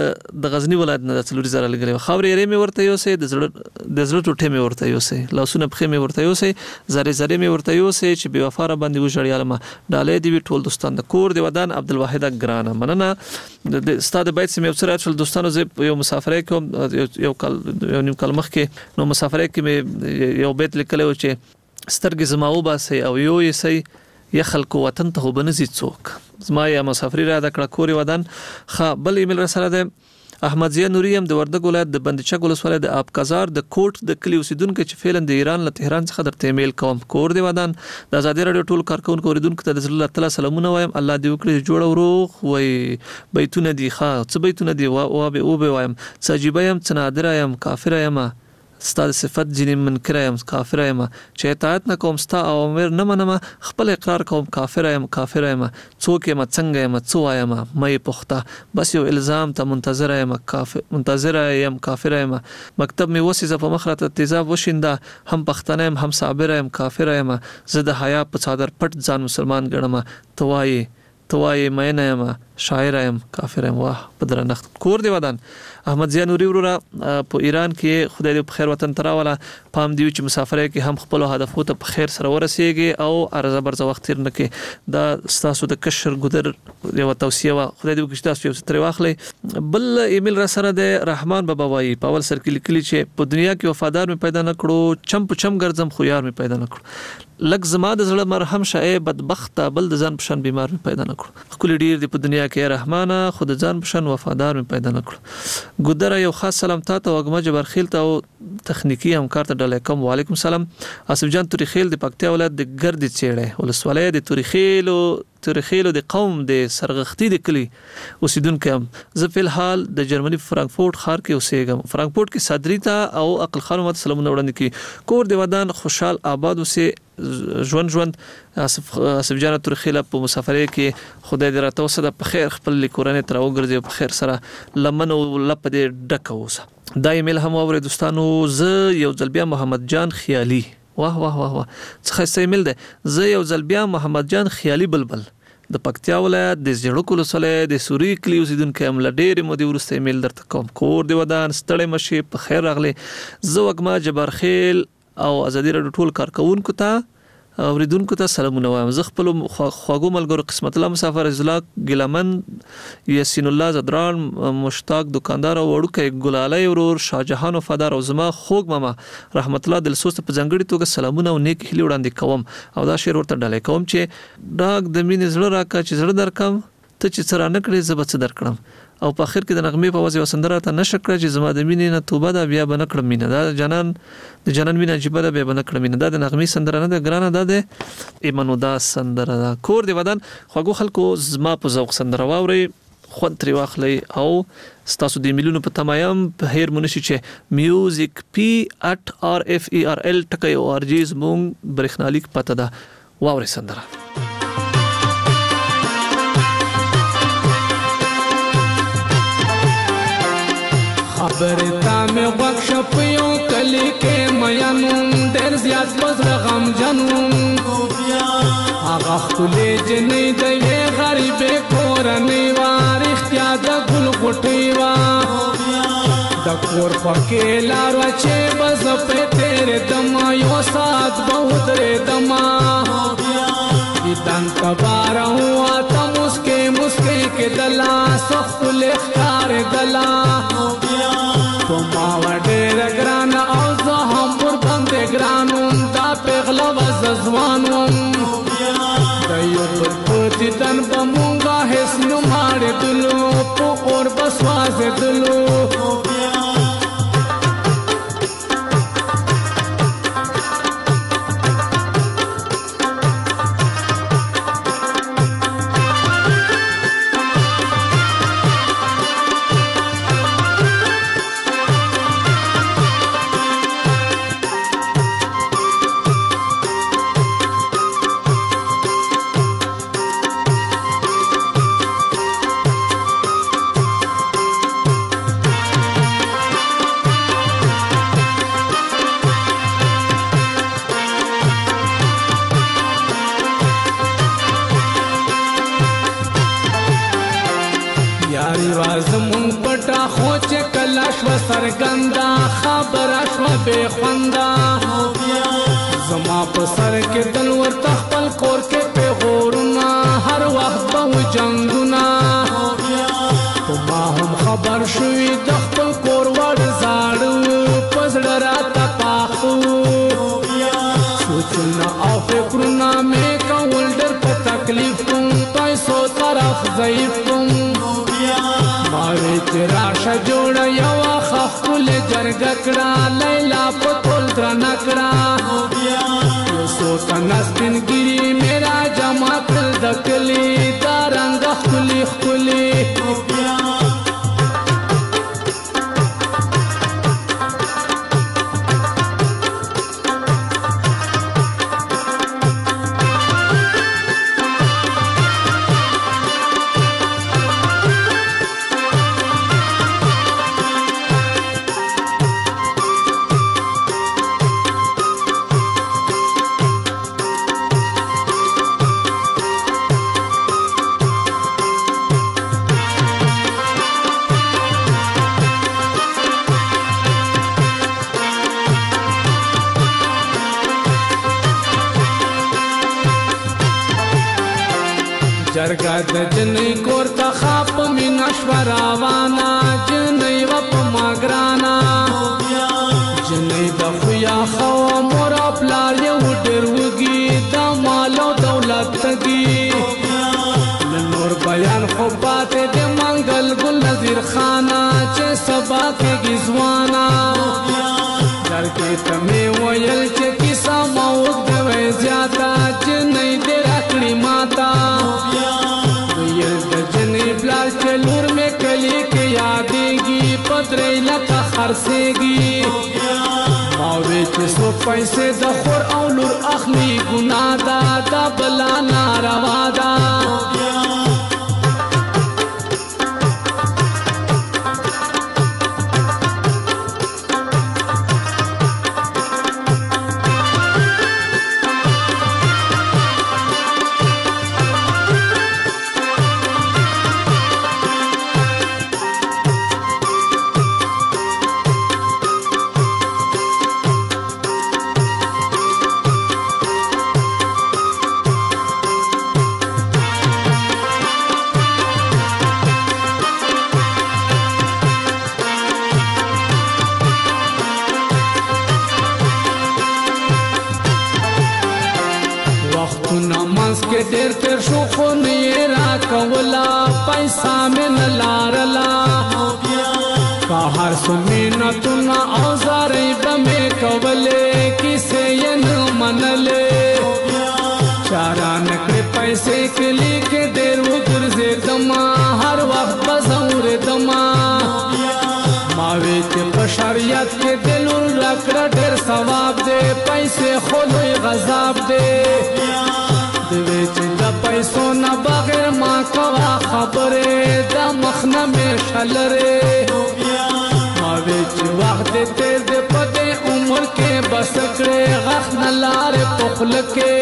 د غزنی ولایت نه څلوري زره لګري خاور ایره می ورته یو سي د زړه د زړه ټوټه می ورته یو سي لاسونه پخې می ورته یو سي زری زری می ورته یو سي چې بي وفا را باندې وژړی علما ډالې دی ټول دوستان د کور دی ودان عبدالواحد ګرانه مننه د استاد بیت سم یو سره ټول دوستانو زه یو مسافرې کوم یو کال یو نیم کال مخکې نو مسافرې کې یو بیت لیکلو چې سترګې زما وباسي او یو یې سي یا خلکو وطن ته وبنزي څوک زما یا مسافرې را د کړه کوري ودان خ بل ایمیل را سره ده احمد ضیا نوري هم د وردګ ولایت د بندچک ولسوالۍ د آبکازار د کوټ د کلی اوسیدونکو چې فعلا د ایران له تهران څخه درته ایمیل کوم کور دی ودان د ازادي رادیو ټول کارکونکو اوریدونکو ته د الله تعالی سلامونه وایم الله دې وکړي جوړ وروغ وای بیتونه دي ښا څه بیتونه دي او به او به وایم سجيبه يم څنادر يم کافر يم ستاسو صفت جنې منکر یم کافر یم چې اطاعت نه کوم ستا اوامر نه منم خپل اقرار کوم کافر یم کافر یم څوک یم څنګه یم څو یم مې پخته بس یو الزام ته منتظر یم کافر منتظر یم کافر یم مکتب می وسیزه په مخرته تیزاب وشینده هم پښتنه یم هم صابر یم کافر یم زه د حیا په صادر پټ ځان مسلمان ګڼم توای توای مې نه یم شاعر یم کافر یم واه بدرنخت کور دی ودان احمد ضیا نوري ورو په ایران کې خدای دې په خیر وطن تراوله پام دی چې مسافرې کې هم خپل هدفو ته په خیر سره ورسیږي او ارزه برزه وخت تیر نه کې دا تاسو د کشر ګدر یو توصیه وا خدای دې وکړي تاسو یو تر واخلې بل ایمیل را سره د رحمان بابا وایي په اول سر کې لیکلي چې په دنیا کې وفادار مې پیدا نه کړو چم په چم ګرځم خو یار مې پیدا نه کړو لک زما د زړه مرهم شې بدبخت بل د ځان پشن بیمار مې پیدا نه کړو خپل ډیر دی په دنیا کې رحمانه خود ځان پشن وفادار مې پیدا نه کړو ګدر یو خاص سلام تاسو وګمه جبر خیل ته او تخنیکی همکار ته ډالیکم وعلیکم سلام اسف جان توري خیل د پکتیا ولایت د ګرد چېړې ولسوالۍ د توري خیل توري خیل د قوم د سرغختی د کلی اوسیدونکو هم زه په الحال د جرمني فرانکفورت ښار کې اوسېږم فرانکفورت کې صدری ته او عقل خانو مت سلامونه وړاندې کی کور دی ودان خوشحال آباد اوسې ژوند ژوند اسف اسف جان توري خیل په مسافرې کې خدای دې راته وسه د په خیر خپل لیکورنه تر وګرځي په خیر سره لمن او لپ دې ډک اوسه دا ایمیل هم اورې دوستانو زه یو ځلبیا محمد جان خیالي واه واه واه واه څه ښه ایمیل ده زه یو ځلبیا محمد جان خیالي بلبل د پکتیا ولایت د زیړو ولسوالۍ د سوري کلی اوسیدونکو هم لډېر مودې ورسته ایمیل درته کوم کور دی ودان ستړی مشي په خیر راغلی زه وګما جبر خیل او ازادي رادیو ټول کارکونکو ته اوریدونکو ته سلامونه وایم زه خپل خواږو ملګرو قسمت الله مسافر ازلاق ګلمن یاسین الله زدران مشتاق دکاندار او وړوکی ګلالای ورور شاهجهان وفادار او زما خوږ ماما رحمت الله دلسوست په ځنګړي توګه سلامونه او نیک هیلې وړاندې کوم او دا شعر ورته ډالې کوم چې ډاګ د مینې زړه راکا چې زړه درکم ته چې سره نه کړې زه به څه درکړم او په اخر کې د نغمې په وځي وسندره ته نشکره چې زما د مینې نه توبه ده بیا به نه کړم مینه دا جنان د جنان مینه عجیبه ده بیا به نه کړم مینه دا د نغمې سندره نه ده ګرانه ده د ایمنو دا سندره ده کور دی ودان خواږو خلکو زما په ذوق سندره واوري خوند ترې واخلئ او ستاسو د ایمیلونو په تمایم په هیر مونشي چې میوزیک پی اټ آر اف ای آر ال ټکی او آر جی زمونږ برېښنالیک پته ده واورئ سندره خبرتا می غوږ شپیو کلی کې میانون ډېر زیات بزره غم جنون هغه ښکلې جنۍ د یې غریبې کورنۍ وه رښتیا د ګل غوټۍ وه د کور خواکې لار وه چې به زه پرې تېرېدمه یو ساعت به ودرېدمه دیدن ته باره وه ته مسکې مسکې کېدله څه ښکلې ښکارېدله په ما وه ډېره ګرانه ځوانو د یو بل په دیدن به مونږه هېڅ نه ماړېدلو په اور به سوځېدلو سرګندا خبره شو به خوندا زما په سر کې دل ورته خپل کور کې په غورنا هر وخت به جنگونه په ما هم خبر شوې د خپل کور ور زاړو پزړه راته پاخو سوچونه او فکرونه مې کول ډېر په تکلیف کوم پیسو طرف ضعیف کوم ماوی تیرا شا جوڑا یوا خفل جرگ کڑا لیلا پتول درنا کڑا یو سوتا نستن گیری میرا جمع کل دکلی دارنگ خلی خلی جرګه د جنې کور ته خاپ مینا شوراوانا جنې و په ماګرانا جنې د خویا خو مور پلار یو ډېر وږي د مالو دولت تګي نور بیان خو پاتې د منګل ګل نذیر خانا چې سبا کې ځوانا جرګه ته مې ویل چې کیسه مو د وې زیاته جنې دې راکړي ماتا لور میں کلی کے یادیگی پترے لکا خرسیگی ماوی چسو پیسے دا خور او لور اخلی گناہ دا دا بلا ناروا دا ډېر تر شو خو نه را کولا پیسہ مې نه لارلا کا هر سمینتونه او زارې به مې کولې کیسې یې نه منلې چارا نکړې پیسې کلی کې ډېر وګرځېدم هر وخت به زورېدم ماوی چې په شریعت کې دلور راکړه ډېر ثواب دی پیسې خو لوی غضب دی دوی چې د پیسو نه بغیر ما کوا خبرې د مخنه مې شلرې ماوی چې وخت دې تیر دې په دې عمر کې بس کړې غخ نه لارې په خوله کې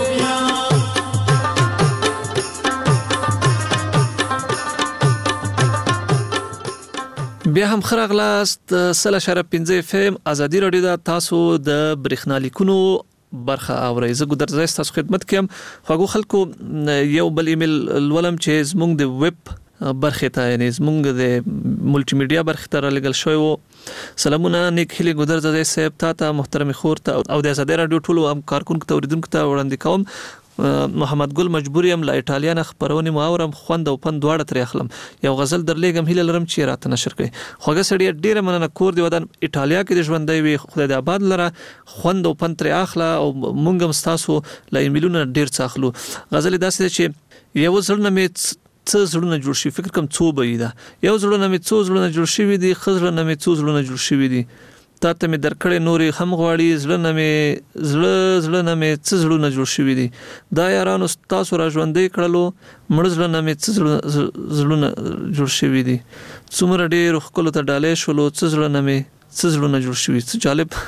بیا هم خرغلاست سل اشاره پنځه اف ام ازادي رادیو دا تاسو د برېښنالیکونو برخه اورئ زه ګودر زاست تاسو خدمت کوم خواږه خلکو یو بل ایمیل ولم چې زموږ د ویب برخه ته یعنی زمونږ د ملټي میډیا برخه ته لګل شوی وو. سلامونه نیک هلي ګودر زده صاحب ته ته محترم خور ته او د آزادۍ رادیو ټولو هم کارکونکو ته اوریدونکو ته وړاندې کوم. محمد ګل مجبور یم له ایټالیا نه خبرونه ماورم خوند او پند دواړه تر اخلم. یو غزل درلېګم هیله لرم چې راته نشر کړي. خوږه سړی ډیره مننه کور دی ودان ایټالیا کې د ژوندۍ وي خدای دې آباد لره خوند او پند تر اخله او مونږ هم تاسو له ایمیلونو ډیر څه اخلو. غزل داسې چې یو ځل نه څه زړونه جوړ شي فکر کوم څو به دا یو زړونه مې څو زړونه جوړ شي دي خزړونه مې څو زړونه جوړ شي دي تا ته مې درکړې نوري هم غواړي زړونه مې زړه زړونه مې څه زړونه جوړ شي دي دا یارانو تاسو را ژوندې کړلو مړ زړونه مې څه زړونه جوړ شي دي څومره ډېر خپل ته ډالې شولو څه زړونه مې څه زړونه جوړ شي څه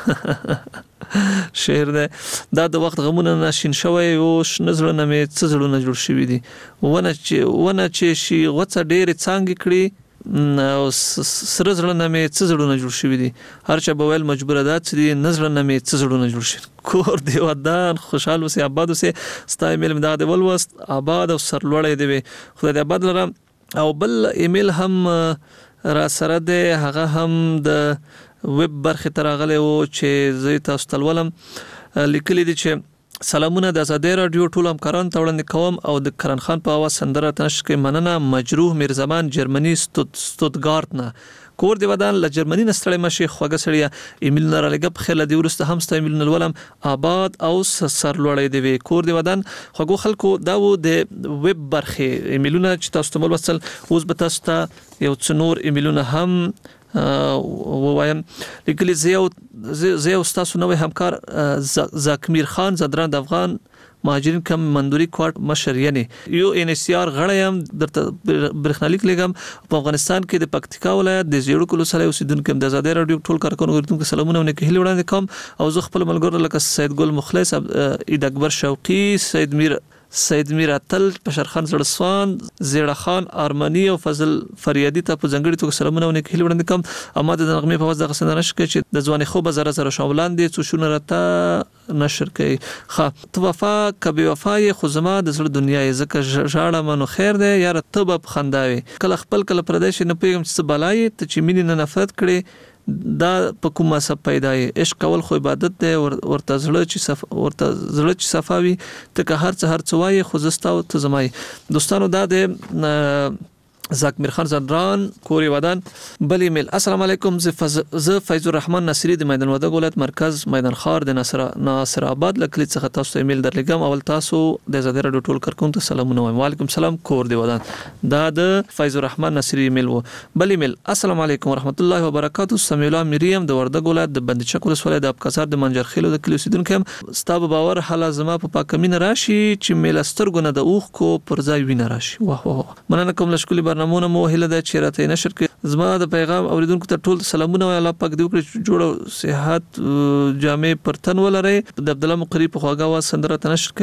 جالب شعر ده. دا د وخت غمونه ناشین شوی او شنه زړونه مې څه زړونه جوړ شي دي ونه چې ونه چې شي غوڅه ډېر څانګې کړي او سره زړونه مې څه زړونه جوړ شي دي هر چا به ویل مجبور ده چې دي نظرونه مې څه زړونه جوړ شي. کور دی ودان خوشاله اوسې آباد اوسې ستا ایمیل مې دا دی ولوست آباد او سرلوړی دی خدای دې آباد لرم. او بل ایمیل هم را سره دی هغه هم د ویب برخه ته راغلی و چې زه تاسو ته ولولم. لیکلي دي چې سلامونه د آزادۍ رادیو ټول همکارانو ته وړاندې کوم او د کرن خان په اواز سندره تنشر کې مننه. مجروح میرزمان جرمني ستوتګارت نه کور دی ودان له جرمني نه ستړی مشي خوږه سړی ایمیل نه را لګب خله دی ورسته هم ستا ایمیل نه ولم آباد او سرلوړی دی کور دی ودان خوږو خلکو دا و د ویب برخه ایمیلونه چې تاسو ته ولوستل. اوس به تاسو ته یو څو نور ایمیلونه هم ووایم. لیکلي زه یو ستاسو نوی همکار زاکمیر خان زدران د افغان مهاجرین کم مندوري کوارټ مشر یعنی یو ان اس ار غړی هم درته برېښنالیک لګم په افغانستان کې د پکتیکا ولایت د زیړو کلو سره اوسیدونکو د آزادۍ رادیو ټول کارکونکو اوریدونکو سلامونه ونه کې هلي وړاندې کوم او زه خپل ملګرو لکه سید ګل مخلص عید اکبر شوقي سید میر سید میر اتل بشرخان زړسوان زیړه خان ارمنی او فضل فریادی ته په ځنګړي توګه سلامونه ونه کې هلي وړاندې کوم. اما د نغمې په واسطه غسنه نشکه چې د ځواني خوب زره زره شاملان دي څو شونه راته نشر کوي. ښه تو وفا کبي وفای خو زما د زړه دنیا زکه ژاړه منو خیر دی یار ته به خنداوي کله خپل کله پردیش نه پیغام چې بلای ته چې مين نه نفرت کړي دا په کومه سب پیدای عشق کول خو عبادت دی ورته زړه چې صف ورته زړه چې صفاوي ته که هر څه هر څه وایي خو زستا او ته زمای دوستانو دا د زاکمیر خان زدران کوری ودان. بل ایمیل السلام علیکم ز فیض الرحمن نصری د میدان وردګ ولایت مرکز میدان خار د ناصر ناصر آباد لکلی څخه تاسو ایمیل درلګم اول تاسو د آزادۍ رادیو ټول کارکونکو ته سلامونه وایم. وعلیکم السلام کور دی ودان دا د فیض الرحمن نصری ایمیل وو. بل ایمیل السلام علیکم ورحمت الله وبرکاتہ سمیع الله مریم د وردګ ولایت د بندچک ولسوالۍ د ابکازار د منجرخیلو د کلی اوسیدونکو هم ستاب باور حالا زما په پاکمین راشي چې میلسترګونه د اوخ کو پر ځای وینه راشي. واه واه مننه کوم لشکلی برنامه مو هله د چیرته نشر کې زما د پیغام اوریدونکو ته ټول سلامونه الله پاک دې وکړي جوړ صحت جامع پرتن ولري. د عبد الله مقری په خواګه وا سندره تنشر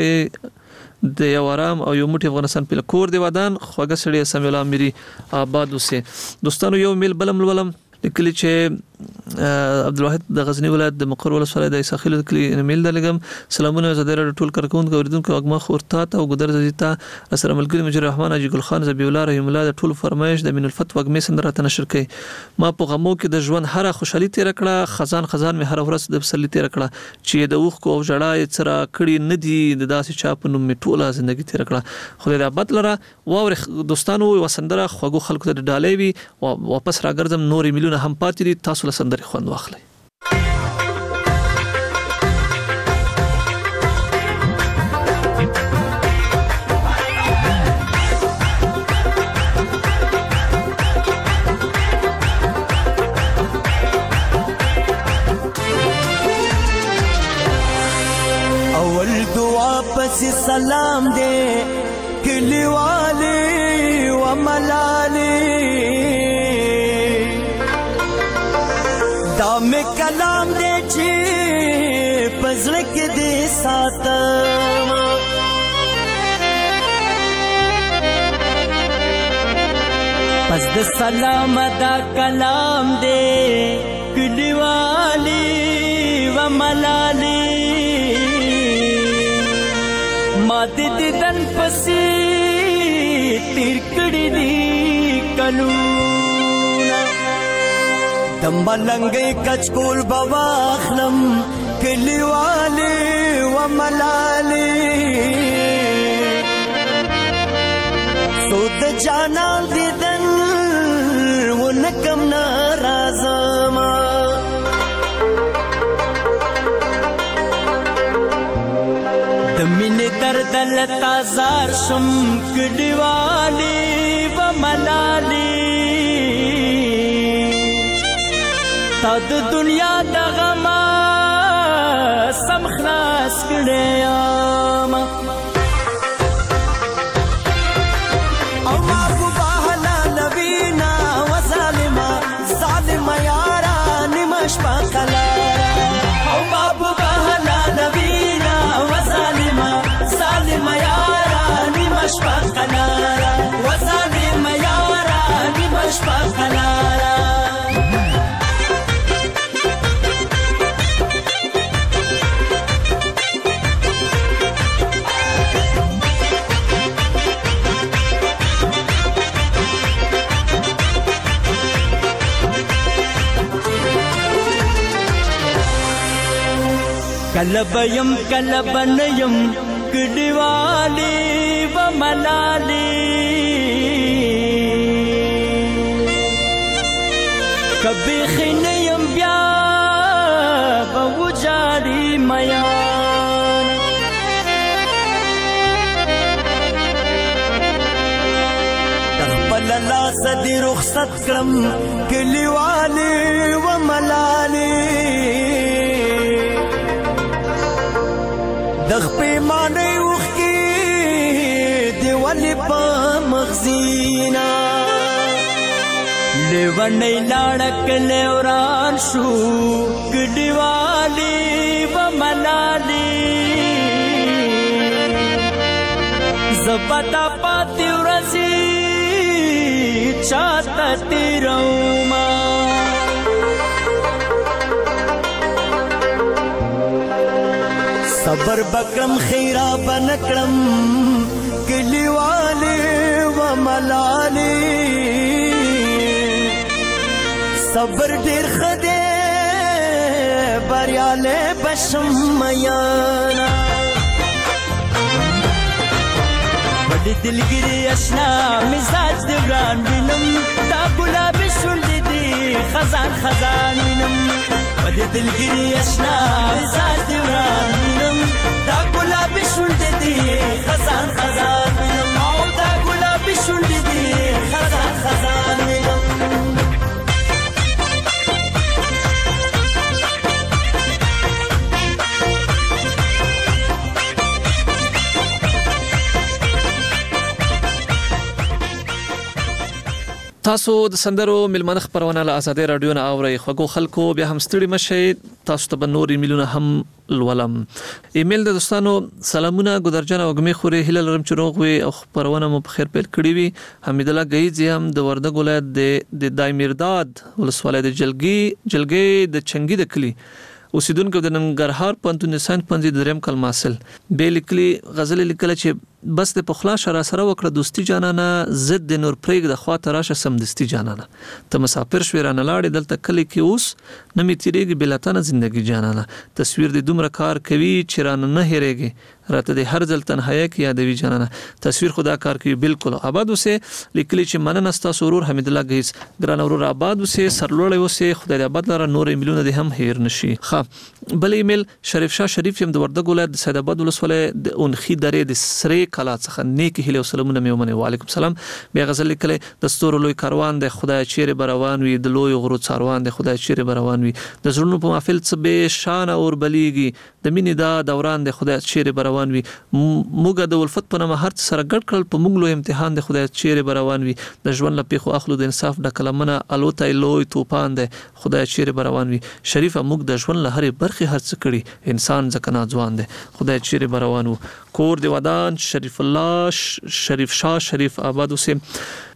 کې د یو آرام او یو موټي افغانستان په کور دی ودان خواګه سړی سمیع الله اميري آباد اوسه. دوستانو یو میل بلم ولم لیکلی چې عبدالواحد د غزنی ولایت د مقر ولسوالۍ د اساخیل کلی ایمیل درلګم سلامونه زدر ټول کارکونکو اوریدونکو اګما خورتا او ګدر زیتا سره ملګری مجر رحمان اجي ګل خان زبی الله رحم الله د ټول فرمایش د من الفتوا اګمې سندره تنشر کړي. ما په غمو کې د ژوند هر خوشحالي تیر کړه خزان خزان مې هر ورځ د بسلی تیر کړه چې د اوخ کو او جړای تر کړي ندي د داسې چاپنو می ټوله ژوندۍ تیر کړه. خدای دې آباد لره واو دوستانو وسندره خوګو خلکو ته ډالې وي واپس راګرځم نور ایمیلونه هم پاتې دي تاسو له سندري خوند واخلئ. اول دعا پس سلام دے کلی والے و ملالے دا میں کلام دے چی پزلک دے ساتم پس د سلام دا کلام دے کلی والی و ملالی ما د دیدن پسی تیر کړی دی د ملنګي کچکول بواخلم کلیوالي و ملالي سود جانان دیدن و نکم نرازما د مینې درد لتا زار شم کلیوالي و ملالي تا د دنیا د غما سم خلاص کړې یم او ما بوبا لا نبینا و ظالما ظالما یارا نیمش پخلا او ما بوبا لا نبینا و ظالما ظالما یارا نیمش پخلا و ظالما یارا نیمش پخلا کلب یم کلب نیم کډیوالی و ملالی کبی خینیم بیا بوجاری میان تخبل لاس دی رخصت کرم کلیوالی و ملالی دغ پیمانه وخی دیوالی پا مغزینا لیوانی لارک لیوران شو گدیوالی و ملالی زبتا پاتی ورزی چاہتا تیروما صبر بکرم خیرا بنکرم کلیوالی و ملالی صبر دیر خدے بریالے بشم میانا بڑی دلگیری اشنا مزاج دیوران بینم تا گلابی شلدی دی خزان خزان بینم بڑی دلگیری اشنا مزاج دیوران بینم دا گلابی شلدی دی خزان خزان بینم او دا گلابی شلدی دی خزان خزان بینم تاسو د سندرو ملمنخ پرونه له آزادۍ رادیو نه اوري خوګو خلکو بیا هم ستړي مشي تاسو ته نور ایمیلونه هم لولم ایمیل د دوستانو سلامونه ګدرجن او غمی خوري هلل رم چروغ وي او پرونه مو په خیر پیل کړی وي حمید الله غیزی هم د وردګ ولایت د دایمیرداد ولسوالۍ د جلګي جلګي د چنګي د کلی اوسیدونکو د ننګرهار پنځه نسان پنځه دریم کلمه اصل به لیکلي غزل لیکل چې بس د پخلا شرا سره وکړه دوستی جانانه زد د نور پرېګ د خوا تراشه سم دستی جانانه ته مسافر شویرانه لاړې دلته کلی کې اوس نمی تیریږي بلاتانه زندگی جانانه تصویر د دومره کار کوي چې رانه نه هېریږي راته د هر ځل تنهایی کې یادوي جانانه تصویر خدا کار کوي بالکل آباد اوسه لیکلي چې مننه تاسو ورور حمید الله غیز ګران ورور آباد اوسه سرلوړی اوسه خدای دې آباد لاره نور ایمیلونه دې هم هیر نشي ها بل ایمیل شریف شاه شریف هم د وردګ ولایت د سید آباد ولسوالۍ د اونخي درې د سری کلا څخه نیک هیله وسلامونه مې ومنه وعلیکم السلام بیا غزل لیکل د ستورو لوی کاروان د خدای چیرې بروان وي د لوی غرو څاروان د خدای چیرې بروان وي د زړونو په محفل څه به شان اور بلیږي د مینې دا دوران د خدای چیرې بروان وي موږ د ولفت په نامه هر سره ګډ کړل په موږ لوی امتحان د خدای چیرې بروان وي د ژوند لپاره خو اخلو د انصاف د کلمنه الوتای لوی توپان د خدای چیرې بروان وي شریفه موږ د ژوند له هرې برخه هرڅ کړي انسان ځکه ناځوان دی خدای چیرې بروان وو کور دی ودان شریف الله شریف شاه شریف آباد اوسه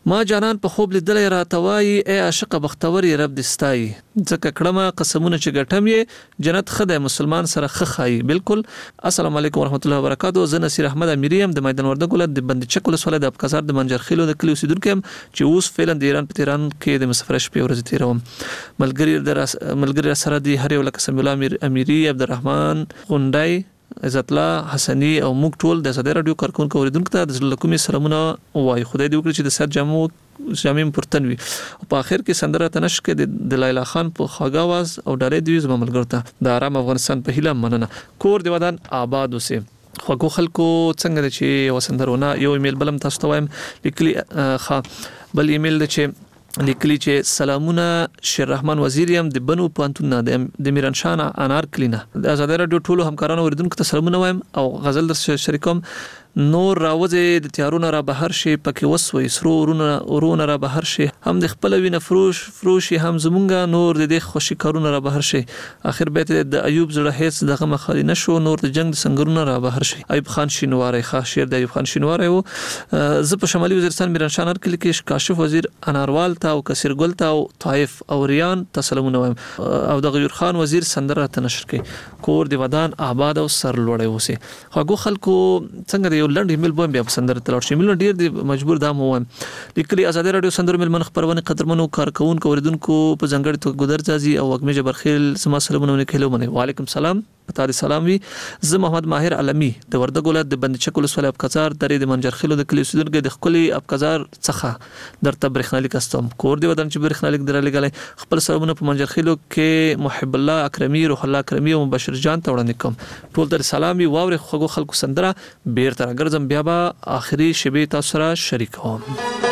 ما جانان په خوب لیدلې راتوي اے عاشق بختور رب دستای ځکه کړه قسمونه چې ګټم یې جنت خدای مسلمان سره خخای. بالکل. السلام علیکم ورحمت الله وبرکاتہ. زه نصیر احمد امیریم د میدان وردګ ولایت د بندچک ولسوالۍ د ابکازار د منجرخیلو د کلی اوسیدونکو چې اوس فعلا د ایران په تهران کې د مسافر شپې ورځ تیروم. ملګری د ملګری سره د هر یو لکه سمیع الله امیری عبدالرحمن غونډای عزت الله حسنی او موږ ټول د زده رادیو کارکونکو اوریدونکو ته د زړه کومې سلامونه وایي. خدای دې وکړي چې د سر جامو جامیم پرتن وي او په اخر کې سندره تنش کې د لایلا خان په خواږه आवाज او ډارې دی زما ملګرو ته د آرام افغانستان په هیله مننه. کور دی ودان آباد اوسه. خو خلکو څنګه چې وسندرونه یو ایمیل بلم تاسو ته وایم لیکلي ښه بل ایمیل د چې لیکلي چې سلامونه شیر رحمان وزیریم د بنو پانتون د میران شاه انار کلینا د آزاد رادیو ټولو همکارانو اوریدونکو ته سلامونه وایم او غزل در شریکوم. نور راوځي د تیارونه را بهر شي پکې وسوي سرو ورونه ورونه را بهر شي هم د خپل وینه فروش فروشي هم زمونږه نور د دې خوشي کارونه را بهر شي. اخر بیت د ایوب زړه هیڅ دغه مخالي نشو نور د جنگ د سنگرونه را بهر شي. ایوب خان شینواری ښه شعر د ایوب خان شینواری وو. زه په شمالي وزیرستان میران شاه انار کې کاشف وزیر اناروال ته او کثیر ګل ته او طائف او ریان ته سلامونه وایم او د غیور خان وزیر سندره ته نشر کې کور دی ودان آباد او سر لوړی اوسه. خو خلکو څنګه یو لنډ ایمیل بوم بیا سندره تلور شي مل ډیر دی مجبور دا مو وایم. لیکلي آزاد رادیو سندره مل من خبرونه قدرمنو کارکونکو اوریدونکو په ځنګړي توګه ګودر ځازي او وګمه جبرخیل سما سلامونه کهلو منه. وعلیکم سلام پتا دي سلام وي. زه محمد ماهر علمی د وردګ ولایت د بندچک ولسوالۍ ابکازار درې د منجرخیلو د کلی اوسیدونکو د خپل ابکازار څخه درته برېښنالیک استم. کور دی ودان چې برېښنالیک درلګلې خپل سلامونه په منجرخیلو کې محب الله اکرمی روح الله اکرمی او مبشر جان ته وړاندې کوم. ټول در سلامي واوري خو خلکو سندره بیرته راګرځم بیا به آخري شبي تاسو سره شریکوم.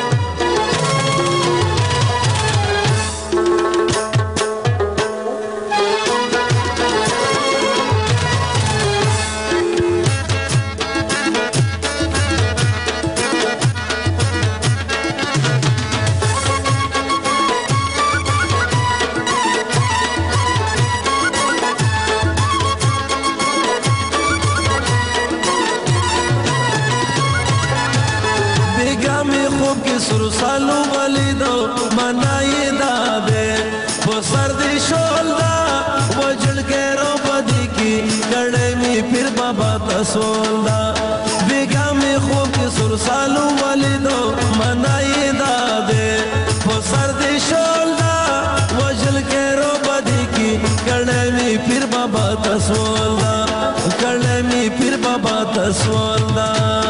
سالو ولیدو منای داده بسر دی شولدا وجل کے رو بدی کی کڑے می پھر بابا تسولدا بیگا می خوب کی سر سالو ولیدو منای داده بسر دی شولدا وجل کے رو بدی کی کڑے می پھر بابا تسولدا کڑے می پھر بابا تسولدا.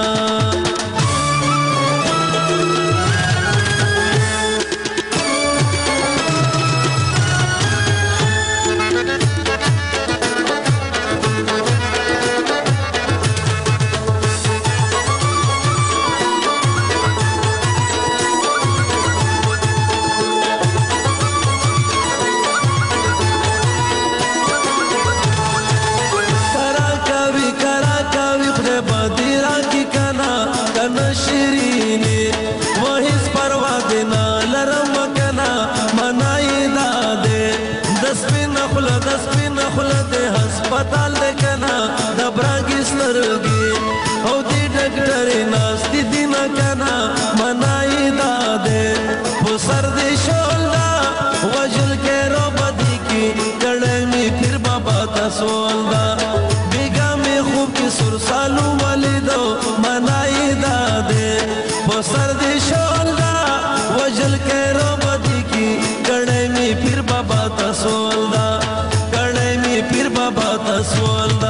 هسپتال دکنا دبرانگی سترگی او دی ڈاکٹری ناستی دینا کنا منائی دادے بسر دی شولدا وجل کے رو بدی کی کڑے می پھر بابا تسولدا بیگا می خوب کی سر سالو ولیدو منائی دادے بسر دی شولدا وجل کے رو بدی کی کڑے می پھر بابا تسولدا پھر بابا تسولدا.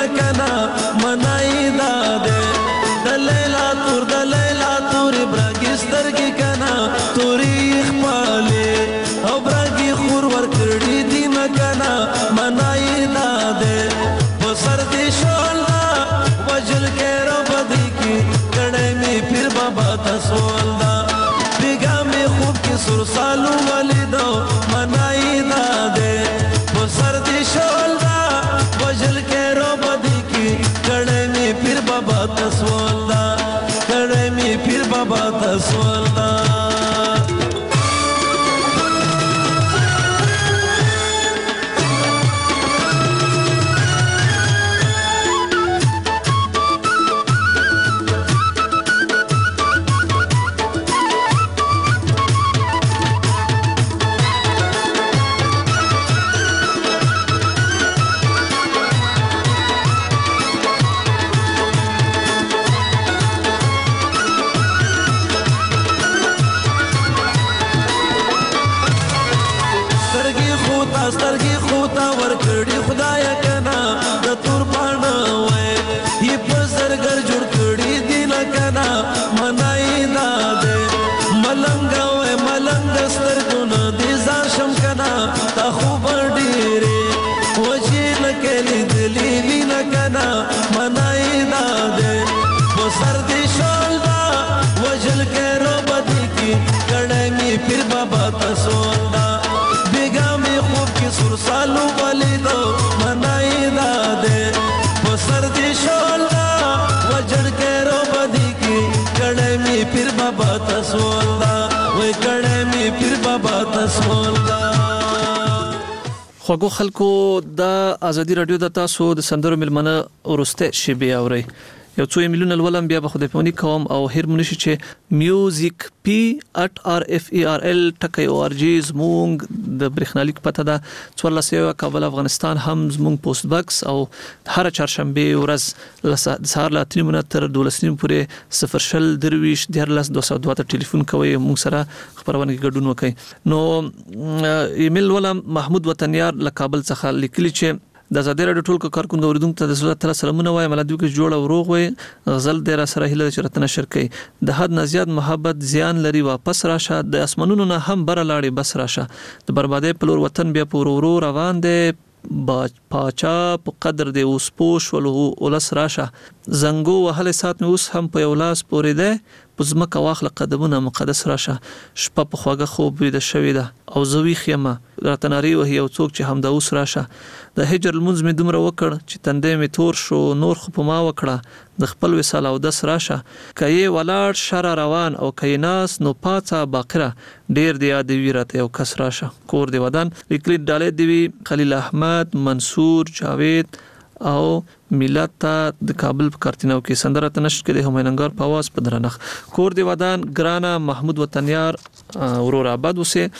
منائی دادے دلیلا تور دلیلا تور ابراگی کړي خدای کنا د تور پاڼه وای یې په زرګر جوړ کړي دین کنا منای دا دې ملنګ وای ملنګ سترګونه دې ځان شم کنا تا خو ډېرې وجې لکلي دلی وینا کنا منای دا دې په سر دې شول دا وجل کې رو بدی کی کړه می پیر بابا تسول دا بیگا می خوب کی سر سالو والی دو منای دا دې په سر دې شول دا وجل کې رو بدی کی کړه می پیر بابا تسول دا وای کړه می پیر بابا تسول دا. خوږو خلکو د ازادي رادیو د تاسو د سندرو ملمنه ورسته شبي اوري یو څو ایمیلونه ولوم بیا به خو د پونی کوم او هر منشي چې میوزیک پی ات آر اف ای آر ال ټکی او ار جی زمونږ د برېښنالیک پته ده څوارلس یو کابل افغانستان هم زمونږ پوسټ باکس او هر چهارشنبه ورځ ل سهار له اته نیمو تر دولس نیمو پورې صفر شل درویش دیارلس دوه سوه دوه ته ټلیفون کوئ موږ سره خبرونه کې ګډون وکړئ نو ایمیل ولوم محمود وطنیار له کابل څخه لیکلی چې د آزادي رادیو ټول کارکوونکو اوریدونکو ته د زړه تر سلامونه وایم ملادو کې جوړ او روغ وي غزل د را سره هله چرته نشر کوي د حد نه زیات محبت زیان لري واپس راشه د اسمنونو نه هم بر لاړې بس راشه د بربادي په لور وطن بیا په ورو روان دی با پاچا په قدر دی اوس پوش ولو ولس راشه زنګو وهله سات مې اوس هم په یو لاس پورې ده پزمکه واخله قدمونه مقدس راشه شپه په خواږه خوب وي د شوي ده او زوی خیمه راتناری وهي او څوک چې هم د اوس راشه د هجر المنز می دومره وکړ چې تندې می تور شو نور خو په ما وکړه د خپل وسال او دس راشه کای ولاړ شر روان او کای ناس نو پاڅه باقره ډیر دی یاد ویرته یو کس راشه کور دی ودان لیکلی ډالې دی خلیل احمد منصور جاوید او ملت ته د کابل په کارتینو کې سندره تنشر کې د همیننګار په आवाज په درنخ کور دی ودان ګرانا محمود وطنیار ورور آباد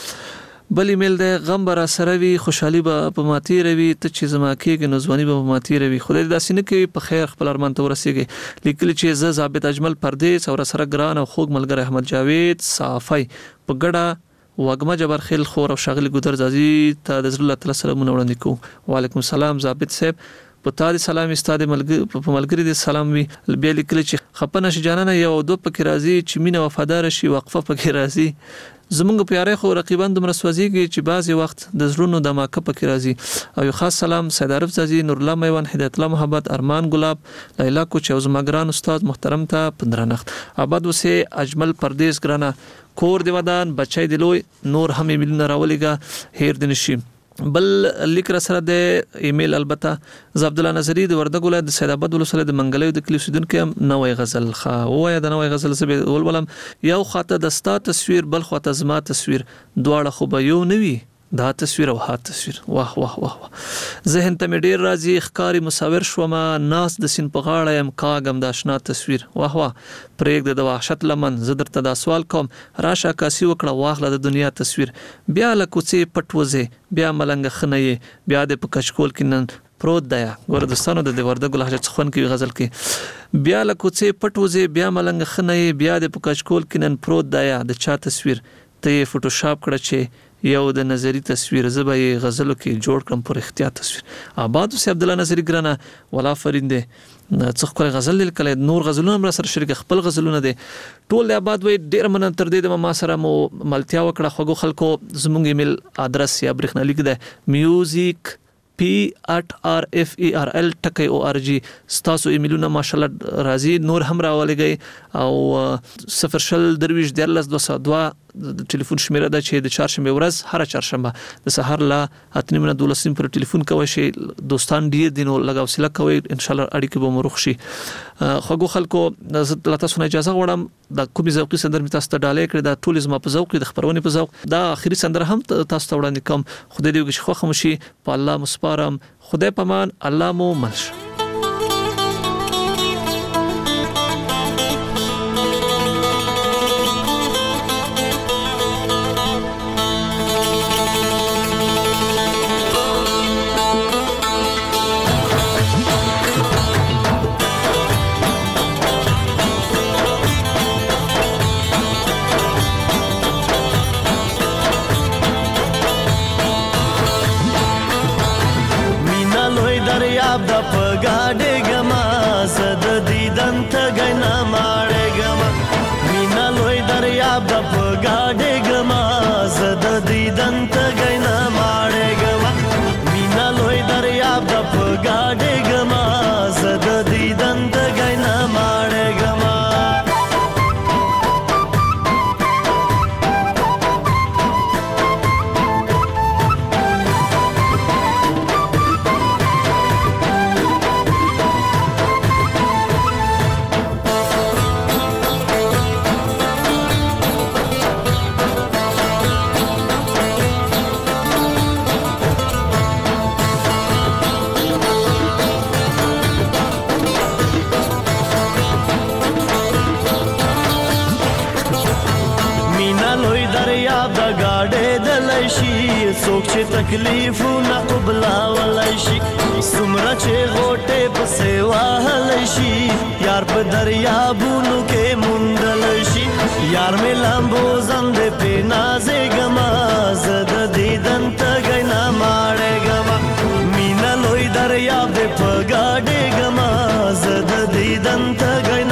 وسه بل ایمیل ده غم برا سره وی خوشحالي به په ماتي روي ته چې زما کېږي نو ځواني به په ماتي روي خدای داسې نه کوي په خیر خپل ارمان ته ورسیږي لیکل چې ز ثابت اجمل پردیس او سره ګران او خوږ ملګری احمد جاوید صافي په ګډه واګما جبر خیل خور او شاغلی ګودر زازي ته د زړه تعالی سلامونه وړاندې کوم وعلیکم السلام ثابت صاحب په تاسو سلام استاد ملګری په ملګری دي سلام وی بیا لیکل چې خپنه شجانه یو دو پکې راځي چې مینه وفادار شي وقفه پکې راځي زمونږ پیاره خو رقیبان دومره سوځيږي چې بعضي وخت د زړونو د ماکه پکې راځي او یو خاص سلام سید عارف زازي نور الله میوان هدایت الله محبت ارمان ګلاب لیلا کوچ او زمګران استاد محترم ته پندرنخت آباد وسه اجمل پردیس ګرانا کور دی ودان بچای دی لوی نور هم ایمیلونه راولېګا هیر دنشي بل لیک را سره د ایمیل البته ز عبد الله نظری د وردګ ولایت د سید آباد ولسوالۍ د منګلې د کلیو سیدون کې نوې غزل خا وای د نوې غزل سبه ولولم یو خاطه د ستا تصویر بل خاطه زما تصویر دواړه خو به یو نوي دا تصویر او ها تصویر واه واه واه ذهن ته ډیر راځي ښکاری مصور شوم ناس د سین په غاړه يم کاغم د آشنا تصویر واه واه پرېګ د وحشت لمن زدر ته دا سوال کوم راشه کاسي وکړه واخله د دنیا تصویر بیا لکوڅه پټوزه بیا ملنګ خنې بیا د پکشکول کینن پروت دی ګوردستانو د وردګ لهجه څخون کې غزل کې بیا لکوڅه پټوزه بیا ملنګ خنې بیا د پکشکول کینن پروت دی د چا تصویر ته فوټوشاپ کړه چې یو د نظری تصویر زبې غزلو کې جوړ کړم پر اختیار تصویر آباد سي عبد الله نظری ګرانا ولا فرینده څخه کول غزل لیکل نور غزلونه هم سره شریک خپل غزلونه دي ټول د آباد وي ډیر من تر دې د ما سره مو ملتیا وکړه خوګو خلکو زموږ ایمیل ادرس یا برېښنالیک ده میوزیک پی ات آر اف ای آر ال ټکی او ار جی ستاسو ایمیلونه ماشاءالله راځي نور هم راولېږي او صفر شل درویش دیارلس دوه سوه دوه د ټلیفون شمیره ده چې د چهارشنبه ورځ هر چهارشنبه د سحر لا اتنیمه دولسین پر ټلیفون کوي شي دوستان ډیر دینو لګاو سلا کوي ان شاء الله اړیکه به مروخ شي خوګو خلکو د تاسو نه اجازه غواړم د کومي ذوقي سندر می تاسو ته ډالې کړی دا ټول زما په ذوق د خبرونه په ذوق دا اخیری سندر هم تاسو ته وړاندې کوم خدای دې وکړي خو خمشي په الله مسپارم خدای پامان الله مو منش دریاب د پګاډې ګما زد دیدن ته غنا ماړې ګما مینا لوی دریاب د پګاډې ګما زد دیدن ته غنا ماړې ګما مینا لوی دریاب د پګاډې ګما زد دیدن ته غنا ماړې ګما څوک چې تکلیفونه قبلولای شي څومره چې غوټې پسې وهلی شي یار په دریابونو کې موندلی شي یار مې لامبو زندې پې نازېږمه زه د دیدن تږی نه ماړېږمه مینه لوی دریاب دې په ګاډېږمه زه د دیدن تږی